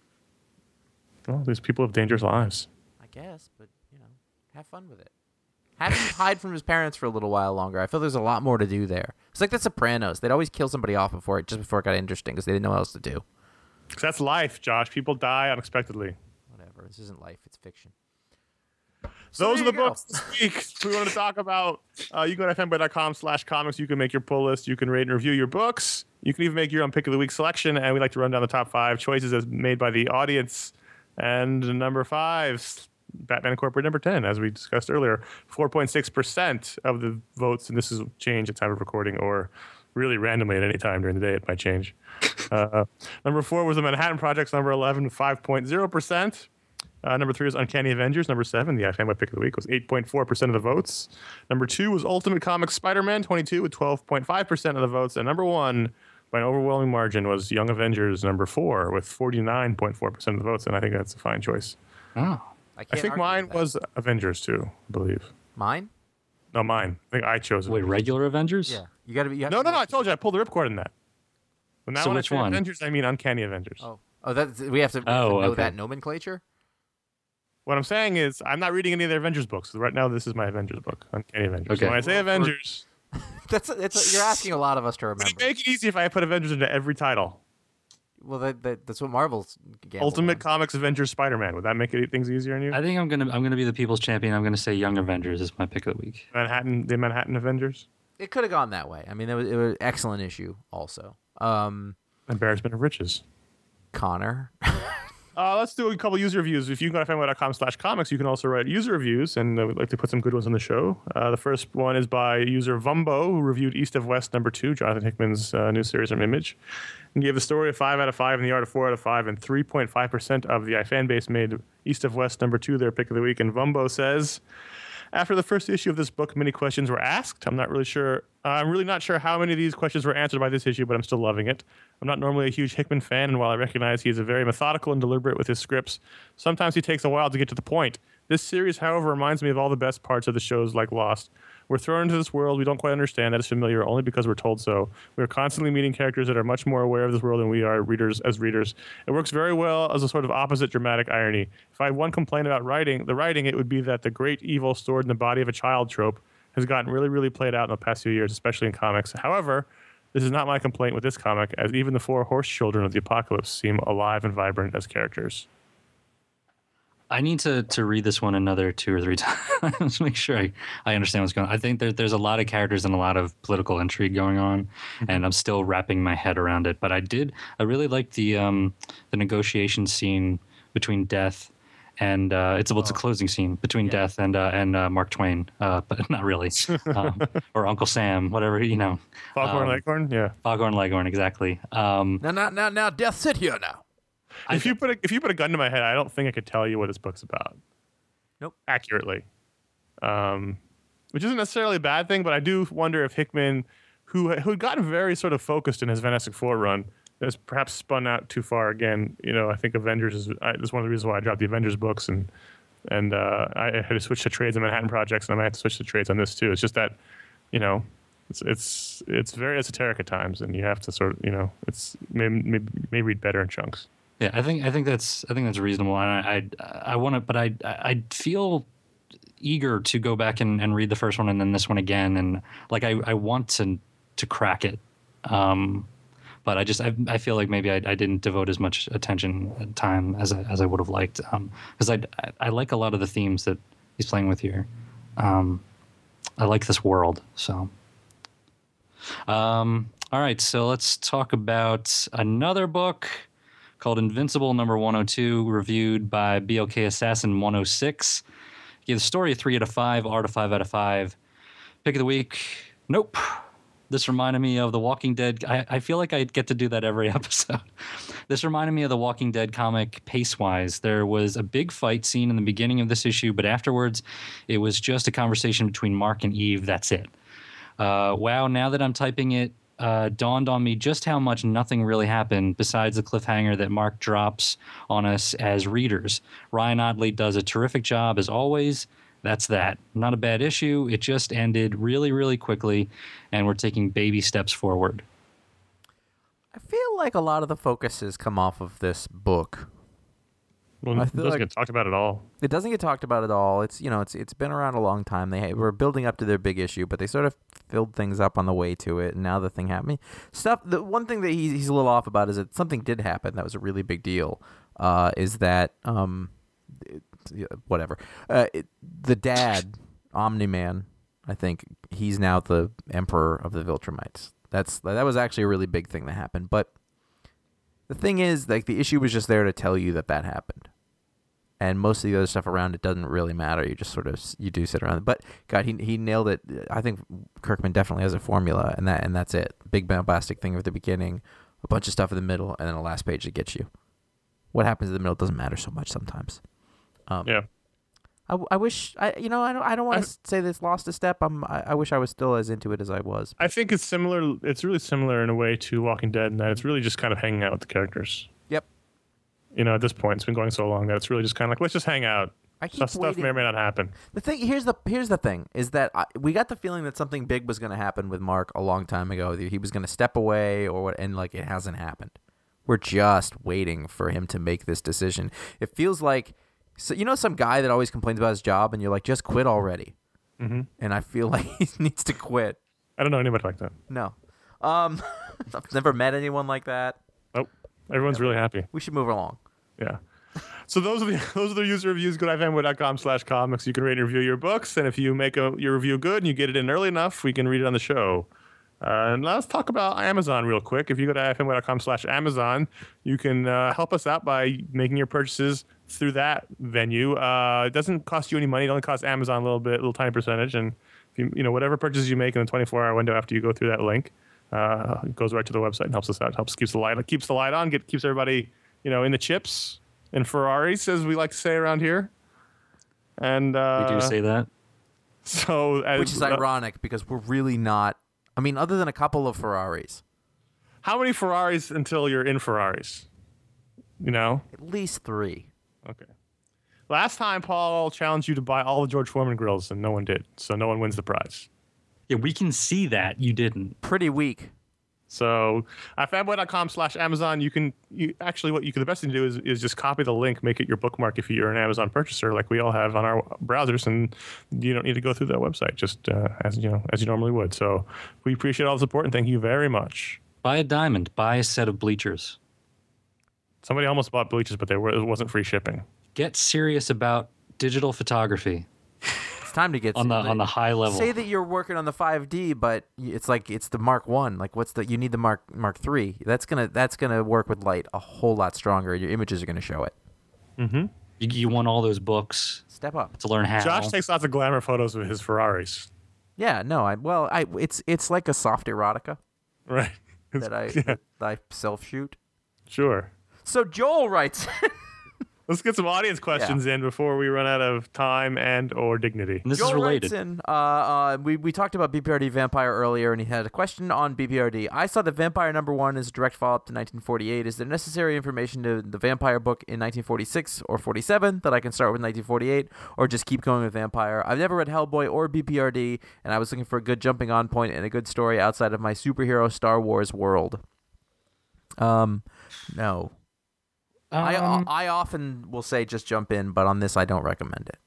Well, these people have dangerous lives. I guess, but have fun with it. Have him hide from his parents for a little while longer. I feel there's a lot more to do there. It's like The Sopranos. They'd always kill somebody off before it got interesting because they didn't know what else to do. 'Cause that's life, Josh. People die unexpectedly. Whatever. This isn't life. It's fiction. Those are there the you go. books this week we wanted to talk about. You go to fmboy.com/comics. You can make your pull list. You can rate and review your books. You can even make your own pick of the week selection. And we like to run down the top 5 choices as made by the audience. And number 5, Batman Incorporated number 10, as we discussed earlier. 4.6% of the votes, and this is change at time of recording or really randomly at any time during the day, it might change. Number 4 was the Manhattan Project's number 11, 5.0%. Number 3 was Uncanny Avengers. Number 7, the iFanboy Pick of the Week, was 8.4% of the votes. Number 2 was Ultimate Comics Spider-Man 22 with 12.5% of the votes. And number 1, by an overwhelming margin, was Young Avengers number 4 with 49.4% of the votes. And I think that's a fine choice. Oh. I think mine was Avengers too, I believe. Mine? No, mine. I think I chose it. Wait, regular Avengers? Yeah. You got to be. No, I told you I pulled the ripcord in that. But now So when which I say one? Avengers, I mean Uncanny Avengers. Oh, that's we have to Oh, know okay. that nomenclature. What I'm saying is I'm not reading any of the Avengers books. So right now, this is my Avengers book, Uncanny Avengers. Okay. So when I say Avengers, That's you're asking a lot of us to remember. make it easy if I put Avengers into every title. Well, that's what Marvel's gamble Ultimate on. Comics Avengers Spider-Man. Would that make things easier on you? I think I'm gonna be the people's champion. I'm gonna say Young Avengers is my pick of the week. The Manhattan Avengers. It could have gone that way. I mean, it was an excellent issue. Also, Embarrassment of riches. Connor. Let's do a couple user reviews. If you can go to fanboy.com/comics, you can also write user reviews, and we'd like to put some good ones on the show. The first one is by user Vumbo, who reviewed East of West #2, Jonathan Hickman's new series from Image, and gave the story a 5 out of 5 and the art a 4 out of 5, and 3.5% of the fan base made East of West #2 their pick of the week. And Vumbo says, after the first issue of this book, many questions were asked. I'm really not sure how many of these questions were answered by this issue, but I'm still loving it. I'm not normally a huge Hickman fan, and while I recognize he is very methodical and deliberate with his scripts, sometimes he takes a while to get to the point. This series, however, reminds me of all the best parts of the shows like Lost. We're thrown into this world we don't quite understand that is familiar only because we're told so. We are constantly meeting characters that are much more aware of this world than we are readers. It works very well as a sort of opposite dramatic irony. If I had one complaint about the writing, it would be that the great evil stored in the body of a child trope has gotten really, really played out in the past few years, especially in comics. However, this is not my complaint with this comic, as even the 4 horse children of the apocalypse seem alive and vibrant as characters. I need to read this one another 2 or 3 times to make sure I understand what's going on. I think there's a lot of characters and a lot of political intrigue going on, and I'm still wrapping my head around it. But I really liked the negotiation scene between Death and it's a closing scene between Death and Mark Twain, but not really, or Uncle Sam, whatever, Foghorn Leghorn, yeah. Foghorn Leghorn, exactly. Now, Death, sit here now. If you put a gun to my head, I don't think I could tell you what this book's about. Nope. Accurately. Which isn't necessarily a bad thing, but I do wonder if Hickman, who had gotten very sort of focused in his Fantastic Four run, has perhaps spun out too far again. I think Avengers is one of the reasons why I dropped the Avengers books, and I had to switch to trades and Manhattan Projects, and I might have to switch to trades on this too. It's just that, it's very esoteric at times, and you have to sort of, it's maybe read better in chunks. Yeah, I think that's reasonable, and I want to, but I feel eager to go back and read the first one and then this one again, and like I want to crack it. But I feel like maybe I didn't devote as much attention and time as I would have liked, because I like a lot of the themes that he's playing with here. I like this world. So, all right, so let's talk about another book called Invincible #102, reviewed by BLK Assassin 106. Gave the story a 3 out of 5, art a 5 out of 5. Pick of the week, nope. This reminded me of The Walking Dead. I feel like I get to do that every episode. This reminded me of The Walking Dead comic pace-wise. There was a big fight scene in the beginning of this issue, but afterwards it was just a conversation between Mark and Eve. That's it. Wow, now that I'm typing it, dawned on me just how much nothing really happened besides the cliffhanger that Mark drops on us as readers. Ryan Ottley does a terrific job as always. That's that. Not a bad issue. It just ended really, really quickly, and we're taking baby steps forward. I feel like a lot of the focus has come off of this book. Well, it doesn't get talked about at all. It doesn't get talked about at all. It's it's been around a long time. They were building up to their big issue, but they sort of filled things up on the way to it, and now the thing happened. The one thing that he's a little off about is that something did happen that was a really big deal. Is that whatever. The dad, Omni-Man, I think he's now the emperor of the Viltrumites. That was actually a really big thing that happened. But the thing is, like, the issue was just there to tell you that happened. And most of the other stuff around it doesn't really matter. You just you do sit around it. But God, he nailed it. I think Kirkman definitely has a formula, and that's it. Big bombastic thing at the beginning, a bunch of stuff in the middle, and then a last page that gets you. What happens in the middle doesn't matter so much sometimes. Yeah. I wish I don't want to say this lost a step. I wish I was still as into it as I was. I think it's similar. It's really similar in a way to Walking Dead in that it's really just kind of hanging out with the characters. Yep. At this point, it's been going so long that it's really just kind of like, let's just hang out. Stuff may or may not happen. Here's the thing is that we got the feeling that something big was going to happen with Mark a long time ago. He was going to step away or what, and like it hasn't happened. We're just waiting for him to make this decision. It feels like. So some guy that always complains about his job, and you're like, just quit already. Mm-hmm. And I feel like he needs to quit. I don't know anybody like that. No, I've never met anyone like that. Nope. Everyone's really happy. We should move along. Yeah. So those are the user reviews. Go to fanboy.com/comics. You can rate and review your books, and if you make your review good and you get it in early enough, we can read it on the show. And let's talk about Amazon real quick. If you go to fnway.com/Amazon, you can help us out by making your purchases through that venue. It doesn't cost you any money. It only costs Amazon a little tiny percentage. And if whatever purchases you make in the 24-hour window after you go through that link, it goes right to the website and helps us out. Keeps the light on. Keeps everybody in the chips and Ferraris, as we like to say around here. And We do say that. So, which is ironic because we're really not. I mean, other than a couple of Ferraris. How many Ferraris until you're in Ferraris? At least 3. Okay. Last time, Paul challenged you to buy all the George Foreman grills, and no one did. So no one wins the prize. Yeah, we can see that you didn't. Pretty weak. So at fanboy.com/Amazon, the best thing to do is just copy the link, make it your bookmark if you're an Amazon purchaser, like we all have on our browsers, and you don't need to go through that website, just as you normally would. So we appreciate all the support and thank you very much. Buy a diamond. Buy a set of bleachers. Somebody almost bought bleachers, but it wasn't free shipping. Get serious about digital photography. It's time to get on the high level. Say that you're working on the 5D, but it's the Mark 1. Like you need the Mark 3. That's gonna work with light a whole lot stronger. Your images are gonna show it. Mm-hmm. You want all those books. Step up to learn how. Josh takes lots of glamour photos of his Ferraris. Yeah, no, it's like a soft erotica. Right. That I self shoot. Sure. So Joel writes. Let's get some audience questions in before we run out of time and or dignity. And this Joel is related. Writes in, we talked about BPRD Vampire earlier, and he had a question on BPRD. I saw that Vampire #1 is a direct follow-up to 1948. Is there necessary information to the Vampire book in 1946 or 47 that I can start with 1948, or just keep going with Vampire? I've never read Hellboy or BPRD, and I was looking for a good jumping-on point and a good story outside of my superhero Star Wars world. No. I often will say just jump in, but on this I don't recommend it.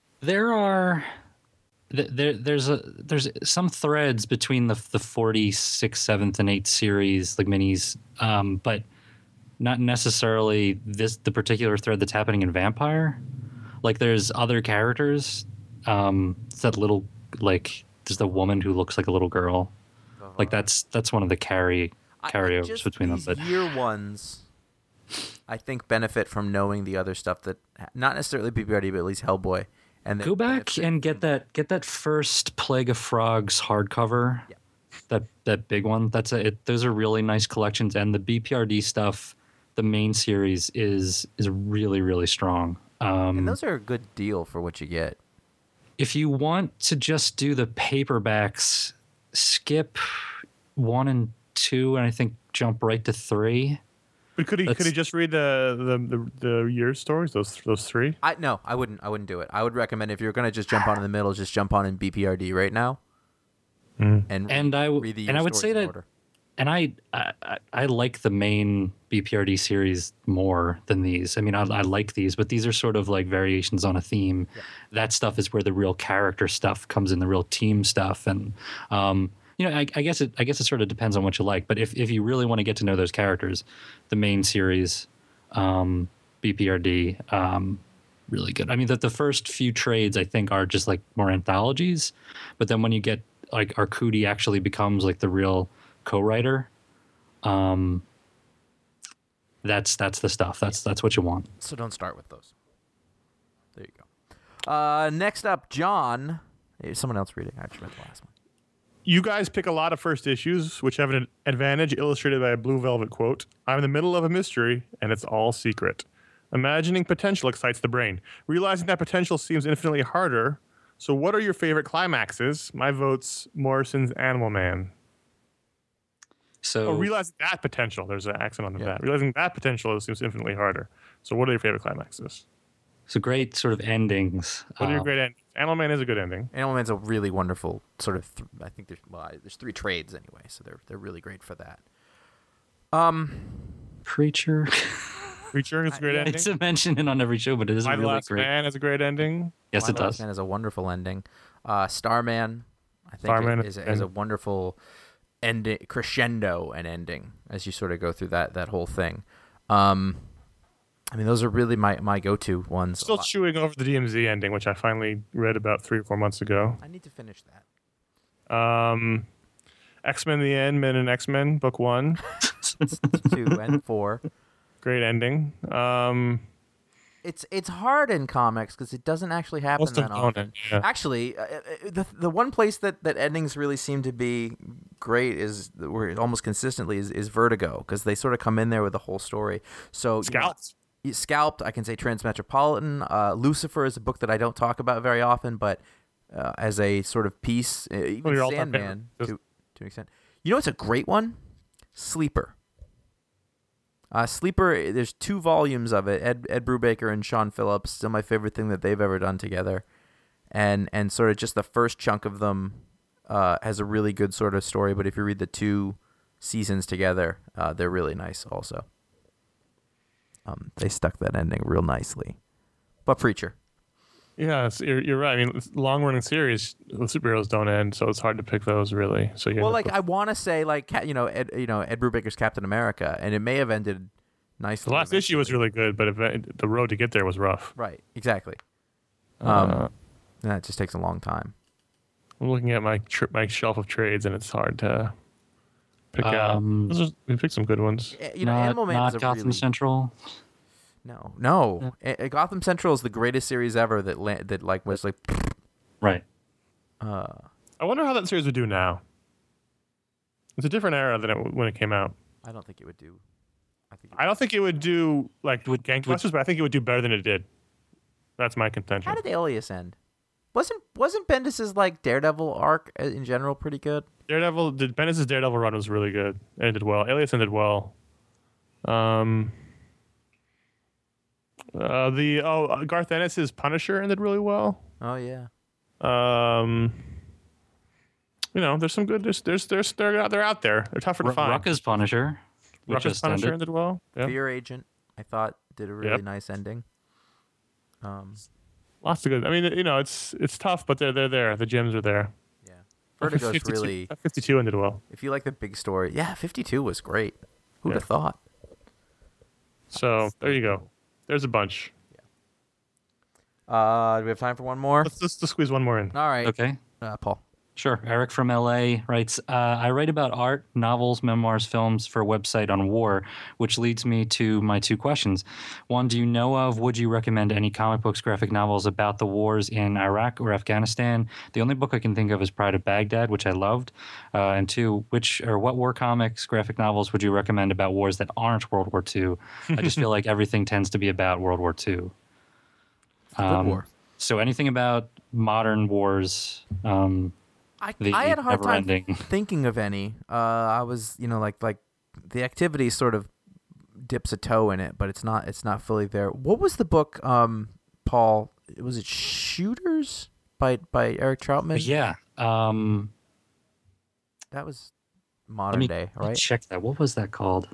There's some threads between the 46th, 7th, and 8th series, like minis, but not necessarily the particular thread that's happening in Vampire. Like there's other characters. It's that little there's the woman who looks like a little girl. Like that's one of the carryovers between them. But year ones, I think, benefit from knowing the other stuff that not necessarily BPRD, but at least Hellboy. And go back and get that first Plague of Frogs hardcover. Yeah. That big one. Those are really nice collections, and the BPRD stuff, the main series is really, really strong. And those are a good deal for what you get. If you want to just do the paperbacks, skip 1 and 2, and I think jump right to 3. But could he just read the year stories, those 3? No, I wouldn't do it. I would recommend if you're going to just jump on in the middle, just jump on in BPRD right now. And I would say that, and I like the main BPRD series more than these. I mean, I like these, but these are sort of like variations on a theme. Yeah. That stuff is where the real character stuff comes in, the real team stuff, and I guess it sort of depends on what you like. But if you really want to get to know those characters, the main series, BPRD, really good. I mean, the first few trades I think are just like more anthologies, but then when you get like Arcudi actually becomes like the real co-writer, that's the stuff. That's what you want. So don't start with those. There you go. Next up, John. Someone else reading. I just read the last one. You guys pick a lot of first issues, which have an advantage illustrated by a Blue Velvet quote. I'm in the middle of a mystery, and it's all secret. Imagining potential excites the brain. Realizing that potential seems infinitely harder. So what are your favorite climaxes? My vote's Morrison's Animal Man. So realizing that potential. There's an accent on that. Realizing that potential seems infinitely harder. So what are your favorite climaxes? So great sort of endings. What are your great endings? Animal Man is a good ending. Animal Man's a really wonderful sort of. I think there's 3 trades anyway, so they're really great for that. Preacher. Preacher is a great ending. It's a mention in on every show, but it is My really Last great. Man is a great ending. Yes, it My Last does. Man is a wonderful ending. Starman, I think, Starman is a wonderful ending, crescendo and ending as you sort of go through that whole thing. I mean, those are really my go-to ones. Still chewing over the DMZ ending, which I finally read about 3 or 4 months ago. I need to finish that. X-Men: The End, Men in X-Men, book 1. 2 and 4. Great ending. It's hard in comics because it doesn't actually happen Most of that them often. don't, yeah. Actually, the one place that endings really seem to be great is where almost consistently is Vertigo, because they sort of come in there with the whole story. So Scalped. Scalped, I can say Transmetropolitan. Lucifer is a book that I don't talk about very often, but as a sort of piece, even your all-time Sandman favorite. to an extent. You know what's a great one? Sleeper. Sleeper, there's 2 volumes of it. Ed Brubaker and Sean Phillips, still my favorite thing that they've ever done together. And sort of just the first chunk of them has a really good sort of story, but if you read the 2 seasons together, they're really nice also. They stuck that ending real nicely. But Preacher. Yeah, you're right. I mean, long-running series, the superheroes don't end, so it's hard to pick those really. So I want to say Ed Brubaker's Captain America, and it may have ended nicely. the last issue was really good, but the road to get there was rough. Right, exactly. And that just takes a long time. I'm looking at my shelf of trades, and it's hard to pick out. We picked some good ones. Animal Man not is a Gotham really... Central. No. Gotham Central is the greatest series ever that was like. Right. I wonder how that series would do now. It's a different era than when it came out. I don't think it would do. I don't think it would do like gangbusters, but I think it would do better than it did. That's my contention. How did Alias end? Wasn't Bendis's like Daredevil arc in general pretty good? Bendis' Daredevil run was really good. It ended well. Alias ended well. Garth Ennis's Punisher ended really well. Oh yeah. There's some good. They're out there. They're tougher to find. Rucka's Punisher. Rucka's Punisher ended well. Yeah. Fear Agent, I thought, did a really nice ending. Lots of good. I mean, it's tough, but they're there. The gems are there. Yeah. Vertigo's 52, really. 52 ended well. If you like the big story, 52 was great. Who'd have thought? So there you go. There's a bunch. Yeah. Do we have time for one more? Let's squeeze one more in. All right. Okay. Paul. Sure. Eric from LA writes, I write about art, novels, memoirs, films for a website on war, which leads me to my 2 questions. One, do you know of, would you recommend any comic books, graphic novels about the wars in Iraq or Afghanistan? The only book I can think of is Pride of Baghdad, which I loved. And 2, what war comics, graphic novels would you recommend about wars that aren't World War II? I just feel like everything tends to be about World War II. Good war. So anything about modern wars, I had a hard time never-ending. thinking of any. I was, like the activity sort of dips a toe in it, but it's not fully there. What was the book, Paul? Was it Shooters by Eric Troutman? Yeah. That was modern day, right? Check that. What was that called?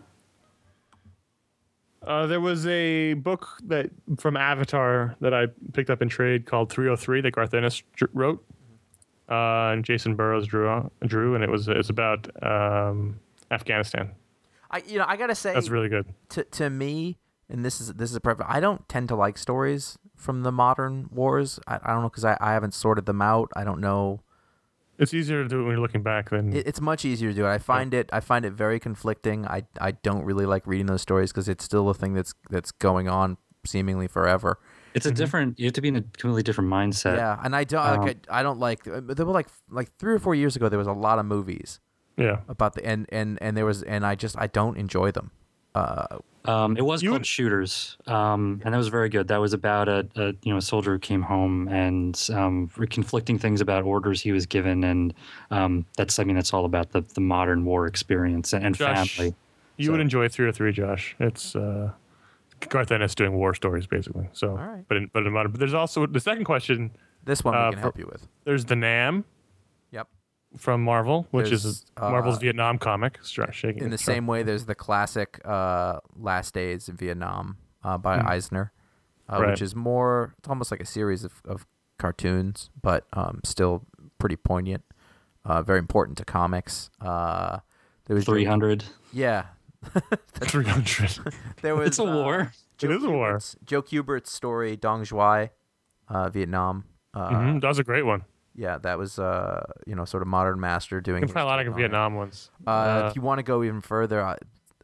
There was a book from Avatar that I picked up in trade called 303 that Garth Ennis wrote. And Jason Burrows drew, and it's about Afghanistan. I gotta say that's really good. To me, and this is a preference. I don't tend to like stories from the modern wars. I don't know because I haven't sorted them out. I don't know. It's easier to do it when you're looking back than it's much easier to do it. I find it very conflicting. I don't really like reading those stories because it's still a thing that's going on seemingly forever. It's a different. You have to be in a completely different mindset. Yeah, and I don't. I don't like. There were like 3 or 4 years ago. There was a lot of movies. Yeah. About the and there was I don't enjoy them. It was called Shooters, and that was very good. That was about a soldier who came home and conflicting things about orders he was given, and that's all about the modern war experience and Josh, family. You would enjoy 303, Josh. It's. Garth Ennis doing war stories, basically. So, all right. but in modern. But there's also the second question. This one we can help you with. There's the Nam. Yep. From Marvel, which is Marvel's Vietnam comic. In the same way, there's the classic Last Days in Vietnam by Eisner, which is more. It's almost like a series of cartoons, but still pretty poignant. Very important to comics. There was 300. Yeah. 300. There was it's a war. It is a war. Joe Kubert's story, Dong Zhuai, Vietnam. That was a great one. Yeah, that was sort of modern master doing. You can find a lot of Vietnam ones. If you want to go even further,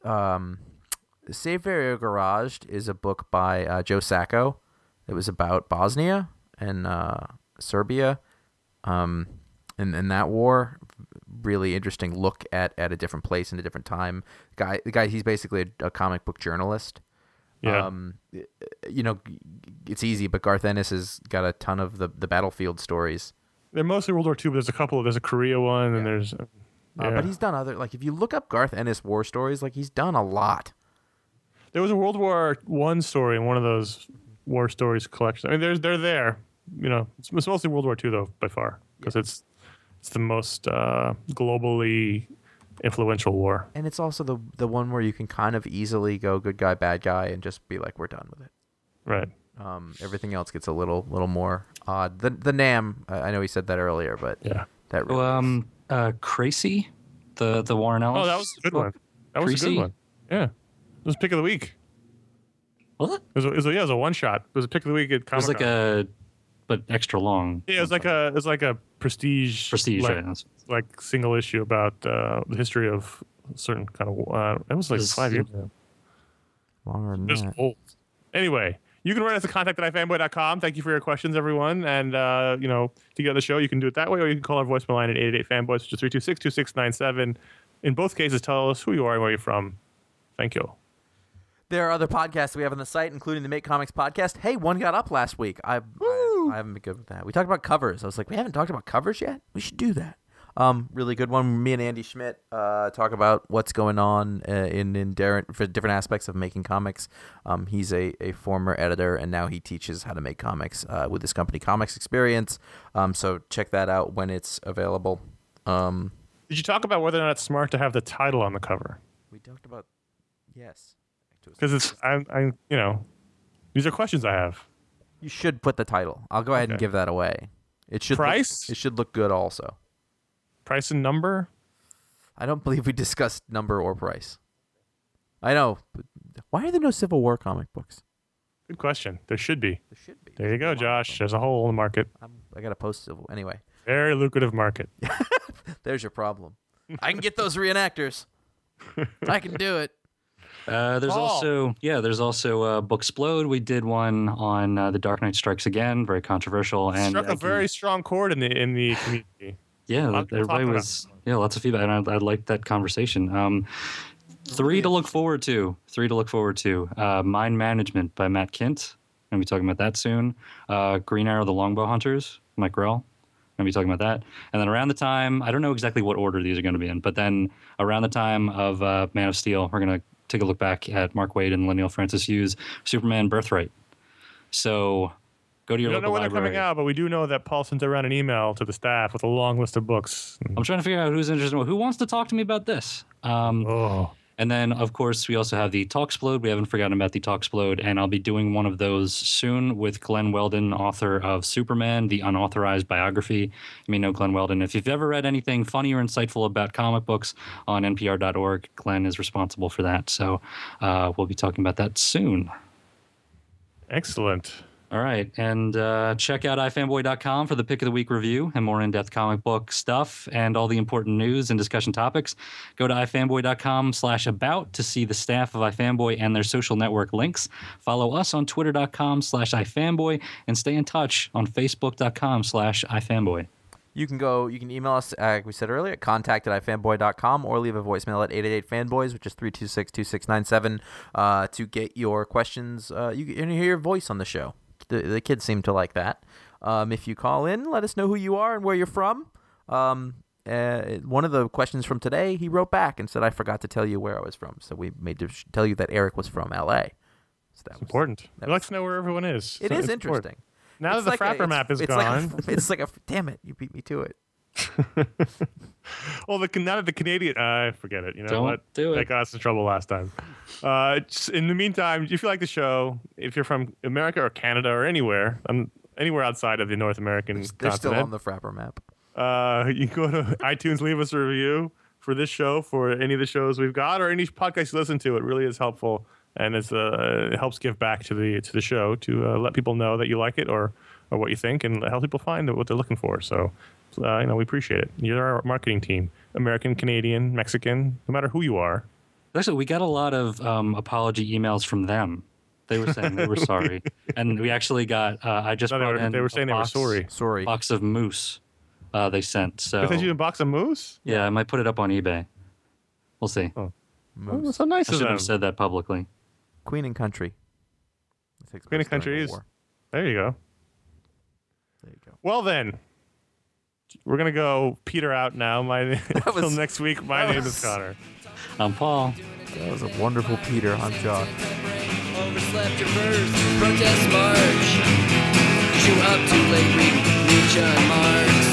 Save Area Garage is a book by Joe Sacco. It was about Bosnia and Serbia, and that war. Really interesting look at a different place and a different time. The guy, he's basically a comic book journalist. Yeah. It's easy, but Garth Ennis has got a ton of the battlefield stories. They're mostly World War II, but there's a Korea one, and there's. But he's done other, like, if you look up Garth Ennis war stories, like, he's done a lot. There was a World War I story in one of those war stories collections. I mean, they're there. It's mostly World War II though, by far, because it's the most globally influential war. And it's also the one where you can kind of easily go good guy, bad guy, and just be like, we're done with it. Right. Everything else gets a little more odd. The Nam, I know he said that earlier, but yeah, that really Crazy, the Warren Ellis. Oh, that was a good one. That was a good one. Yeah, it was pick of the week. What? It was a one shot. It was a pick of the week at Comic-Con. It was like but extra long. Yeah, it was like a prestige, right? Like single issue about the history of a certain kind of. It was like 5 years ago. Longer than Just that. old. Anyway, you can write us at contact@ifanboy.com. Thank you for your questions, everyone. And to get on the show, you can do it that way, or you can call our voicemail line at 888-FANBOYS, which is 326-2697. In both cases, tell us who you are and where you're from. Thank you. There are other podcasts we have on the site, including the Make Comics podcast. Hey, one got up last week. I haven't been good with that. We talked about covers. I was like, we haven't talked about covers yet? We should do that. Really good one. Me and Andy Schmidt talk about what's going on in different aspects of making comics. He's a former editor, and now he teaches how to make comics with his company, Comics Experience. So check that out when it's available. Did you talk about whether or not it's smart to have the title on the cover? We talked about, yes. Because it's, these are questions I have. You should put the title. I'll go ahead and give that away. It should Price? It should look good also. Price and number? I don't believe we discussed number or price. I know. But why are there no Civil War comic books? Good question. There should be. There should be. There you go, Josh. There's a hole in the market. I got to post Civil. Anyway. Very lucrative market. There's your problem. I can get those reenactors. I can do it. There's also Booksplode. We did one on The Dark Knight Strikes Again, very controversial, and struck a very strong chord in the community. Yeah, everybody was lots of feedback, and I liked that conversation. Three to look forward to. Mind Management by Matt Kint. Gonna be talking about that soon. Green Arrow: The Longbow Hunters, Mike Grell. Gonna be talking about that. And then around the time, I don't know exactly what order these are going to be in, but then around the time of Man of Steel, we're gonna take a look back at Mark Waid and Leinil Francis Hughes' Superman Birthright. So go to your local library. We don't know when they're coming out, but we do know that Paul sent around an email to the staff with a long list of books. I'm trying to figure out who's interested. Who wants to talk to me about this? And then, of course, we also have the Talksplode. We haven't forgotten about the Talksplode, and I'll be doing one of those soon with Glenn Weldon, author of Superman, the unauthorized biography. You may know Glenn Weldon. If you've ever read anything funny or insightful about comic books on npr.org, Glenn is responsible for that. So we'll be talking about that soon. Excellent. All right, and check out ifanboy.com for the Pick of the Week review and more in-depth comic book stuff and all the important news and discussion topics. Go to ifanboy.com/about to see the staff of iFanboy and their social network links. Follow us on twitter.com/ifanboy and stay in touch on facebook.com/ifanboy. You can email us, like we said earlier, at contact@ifanboy.com or leave a voicemail at 888-FANBOYS, which is 326-2697, to get your questions. You can hear your voice on the show. The kids seem to like that. If you call in, let us know who you are and where you're from. One of the questions from today, he wrote back and said, I forgot to tell you where I was from. So we made to tell you that Eric was from L.A. So that was important. I'd like to know where everyone is. It is interesting. Important. Now that the Frapper map is gone. Damn it, you beat me to it. Well, now that the Canadian, forget it. You know Don't what? do it. That got us in trouble last time. In the meantime, if you like the show, if you're from America or Canada or anywhere outside of the North American They're continent, still on the Frapper map. You can go to iTunes, leave us a review for this show, for any of the shows we've got, or any podcast you listen to. It really is helpful. And it helps give back to the show to let people know that you like it or what you think and help people find what they're looking for. So, we appreciate it. You're our marketing team, American, Canadian, Mexican, no matter who you are. Actually, we got a lot of apology emails from them. They were saying they were sorry, and we actually got. I just No, they were saying they were sorry. Sorry. Box of moose. They sent. So They sent you a box of moose? yeah, I might put it up on eBay. We'll see. Oh, that's so nice I of should them. have said that publicly. Queen and Country. Queen and Country is. There you go. There you go. Well then, we're gonna go peter out now. Until next week. My name is Connor. I'm Paul. That was a wonderful Peter. I'm Josh. Overslept your first protest march. You up too late, read Nietzsche and Marx.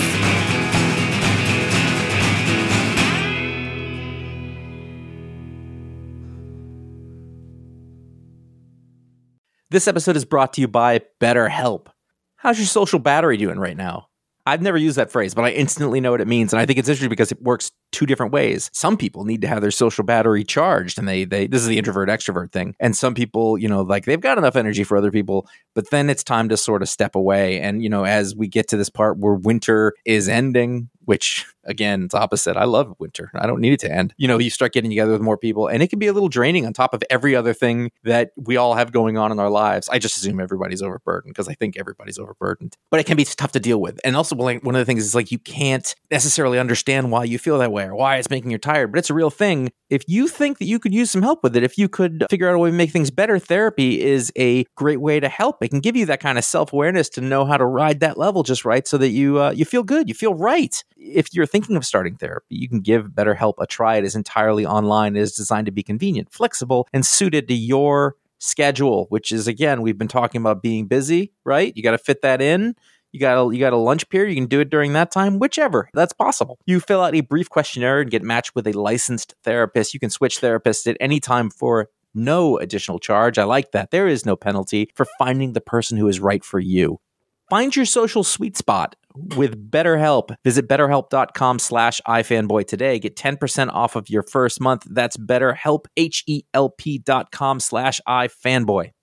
This episode is brought to you by BetterHelp. How's your social battery doing right now? I've never used that phrase, but I instantly know what it means. And I think it's interesting because it works two different ways. Some people need to have their social battery charged, and they this is the introvert extrovert thing. And some people, like they've got enough energy for other people, but then it's time to sort of step away. And, as we get to this part where winter is ending, which again, it's opposite. I love winter. I don't need it to end. You start getting together with more people, and it can be a little draining on top of every other thing that we all have going on in our lives. I just assume everybody's overburdened because I think everybody's overburdened, but it can be tough to deal with. And also, one of the things is like you can't necessarily understand why you feel that way or why it's making you tired, but it's a real thing. If you think that you could use some help with it, if you could figure out a way to make things better, therapy is a great way to help. It can give you that kind of self-awareness to know how to ride that level just right so that you feel good, you feel right. If you're thinking of starting therapy, you can give BetterHelp a try. It is entirely online. It is designed to be convenient, flexible, and suited to your schedule, which is, again, we've been talking about being busy, right? You got to fit that in. You got a lunch period. You can do it during that time, whichever. That's possible. You fill out a brief questionnaire and get matched with a licensed therapist. You can switch therapists at any time for no additional charge. I like that. There is no penalty for finding the person who is right for you. Find your social sweet spot with BetterHelp. Visit BetterHelp.com/iFanboy today. Get 10% off of your first month. That's BetterHelp, HELP.com/iFanboy.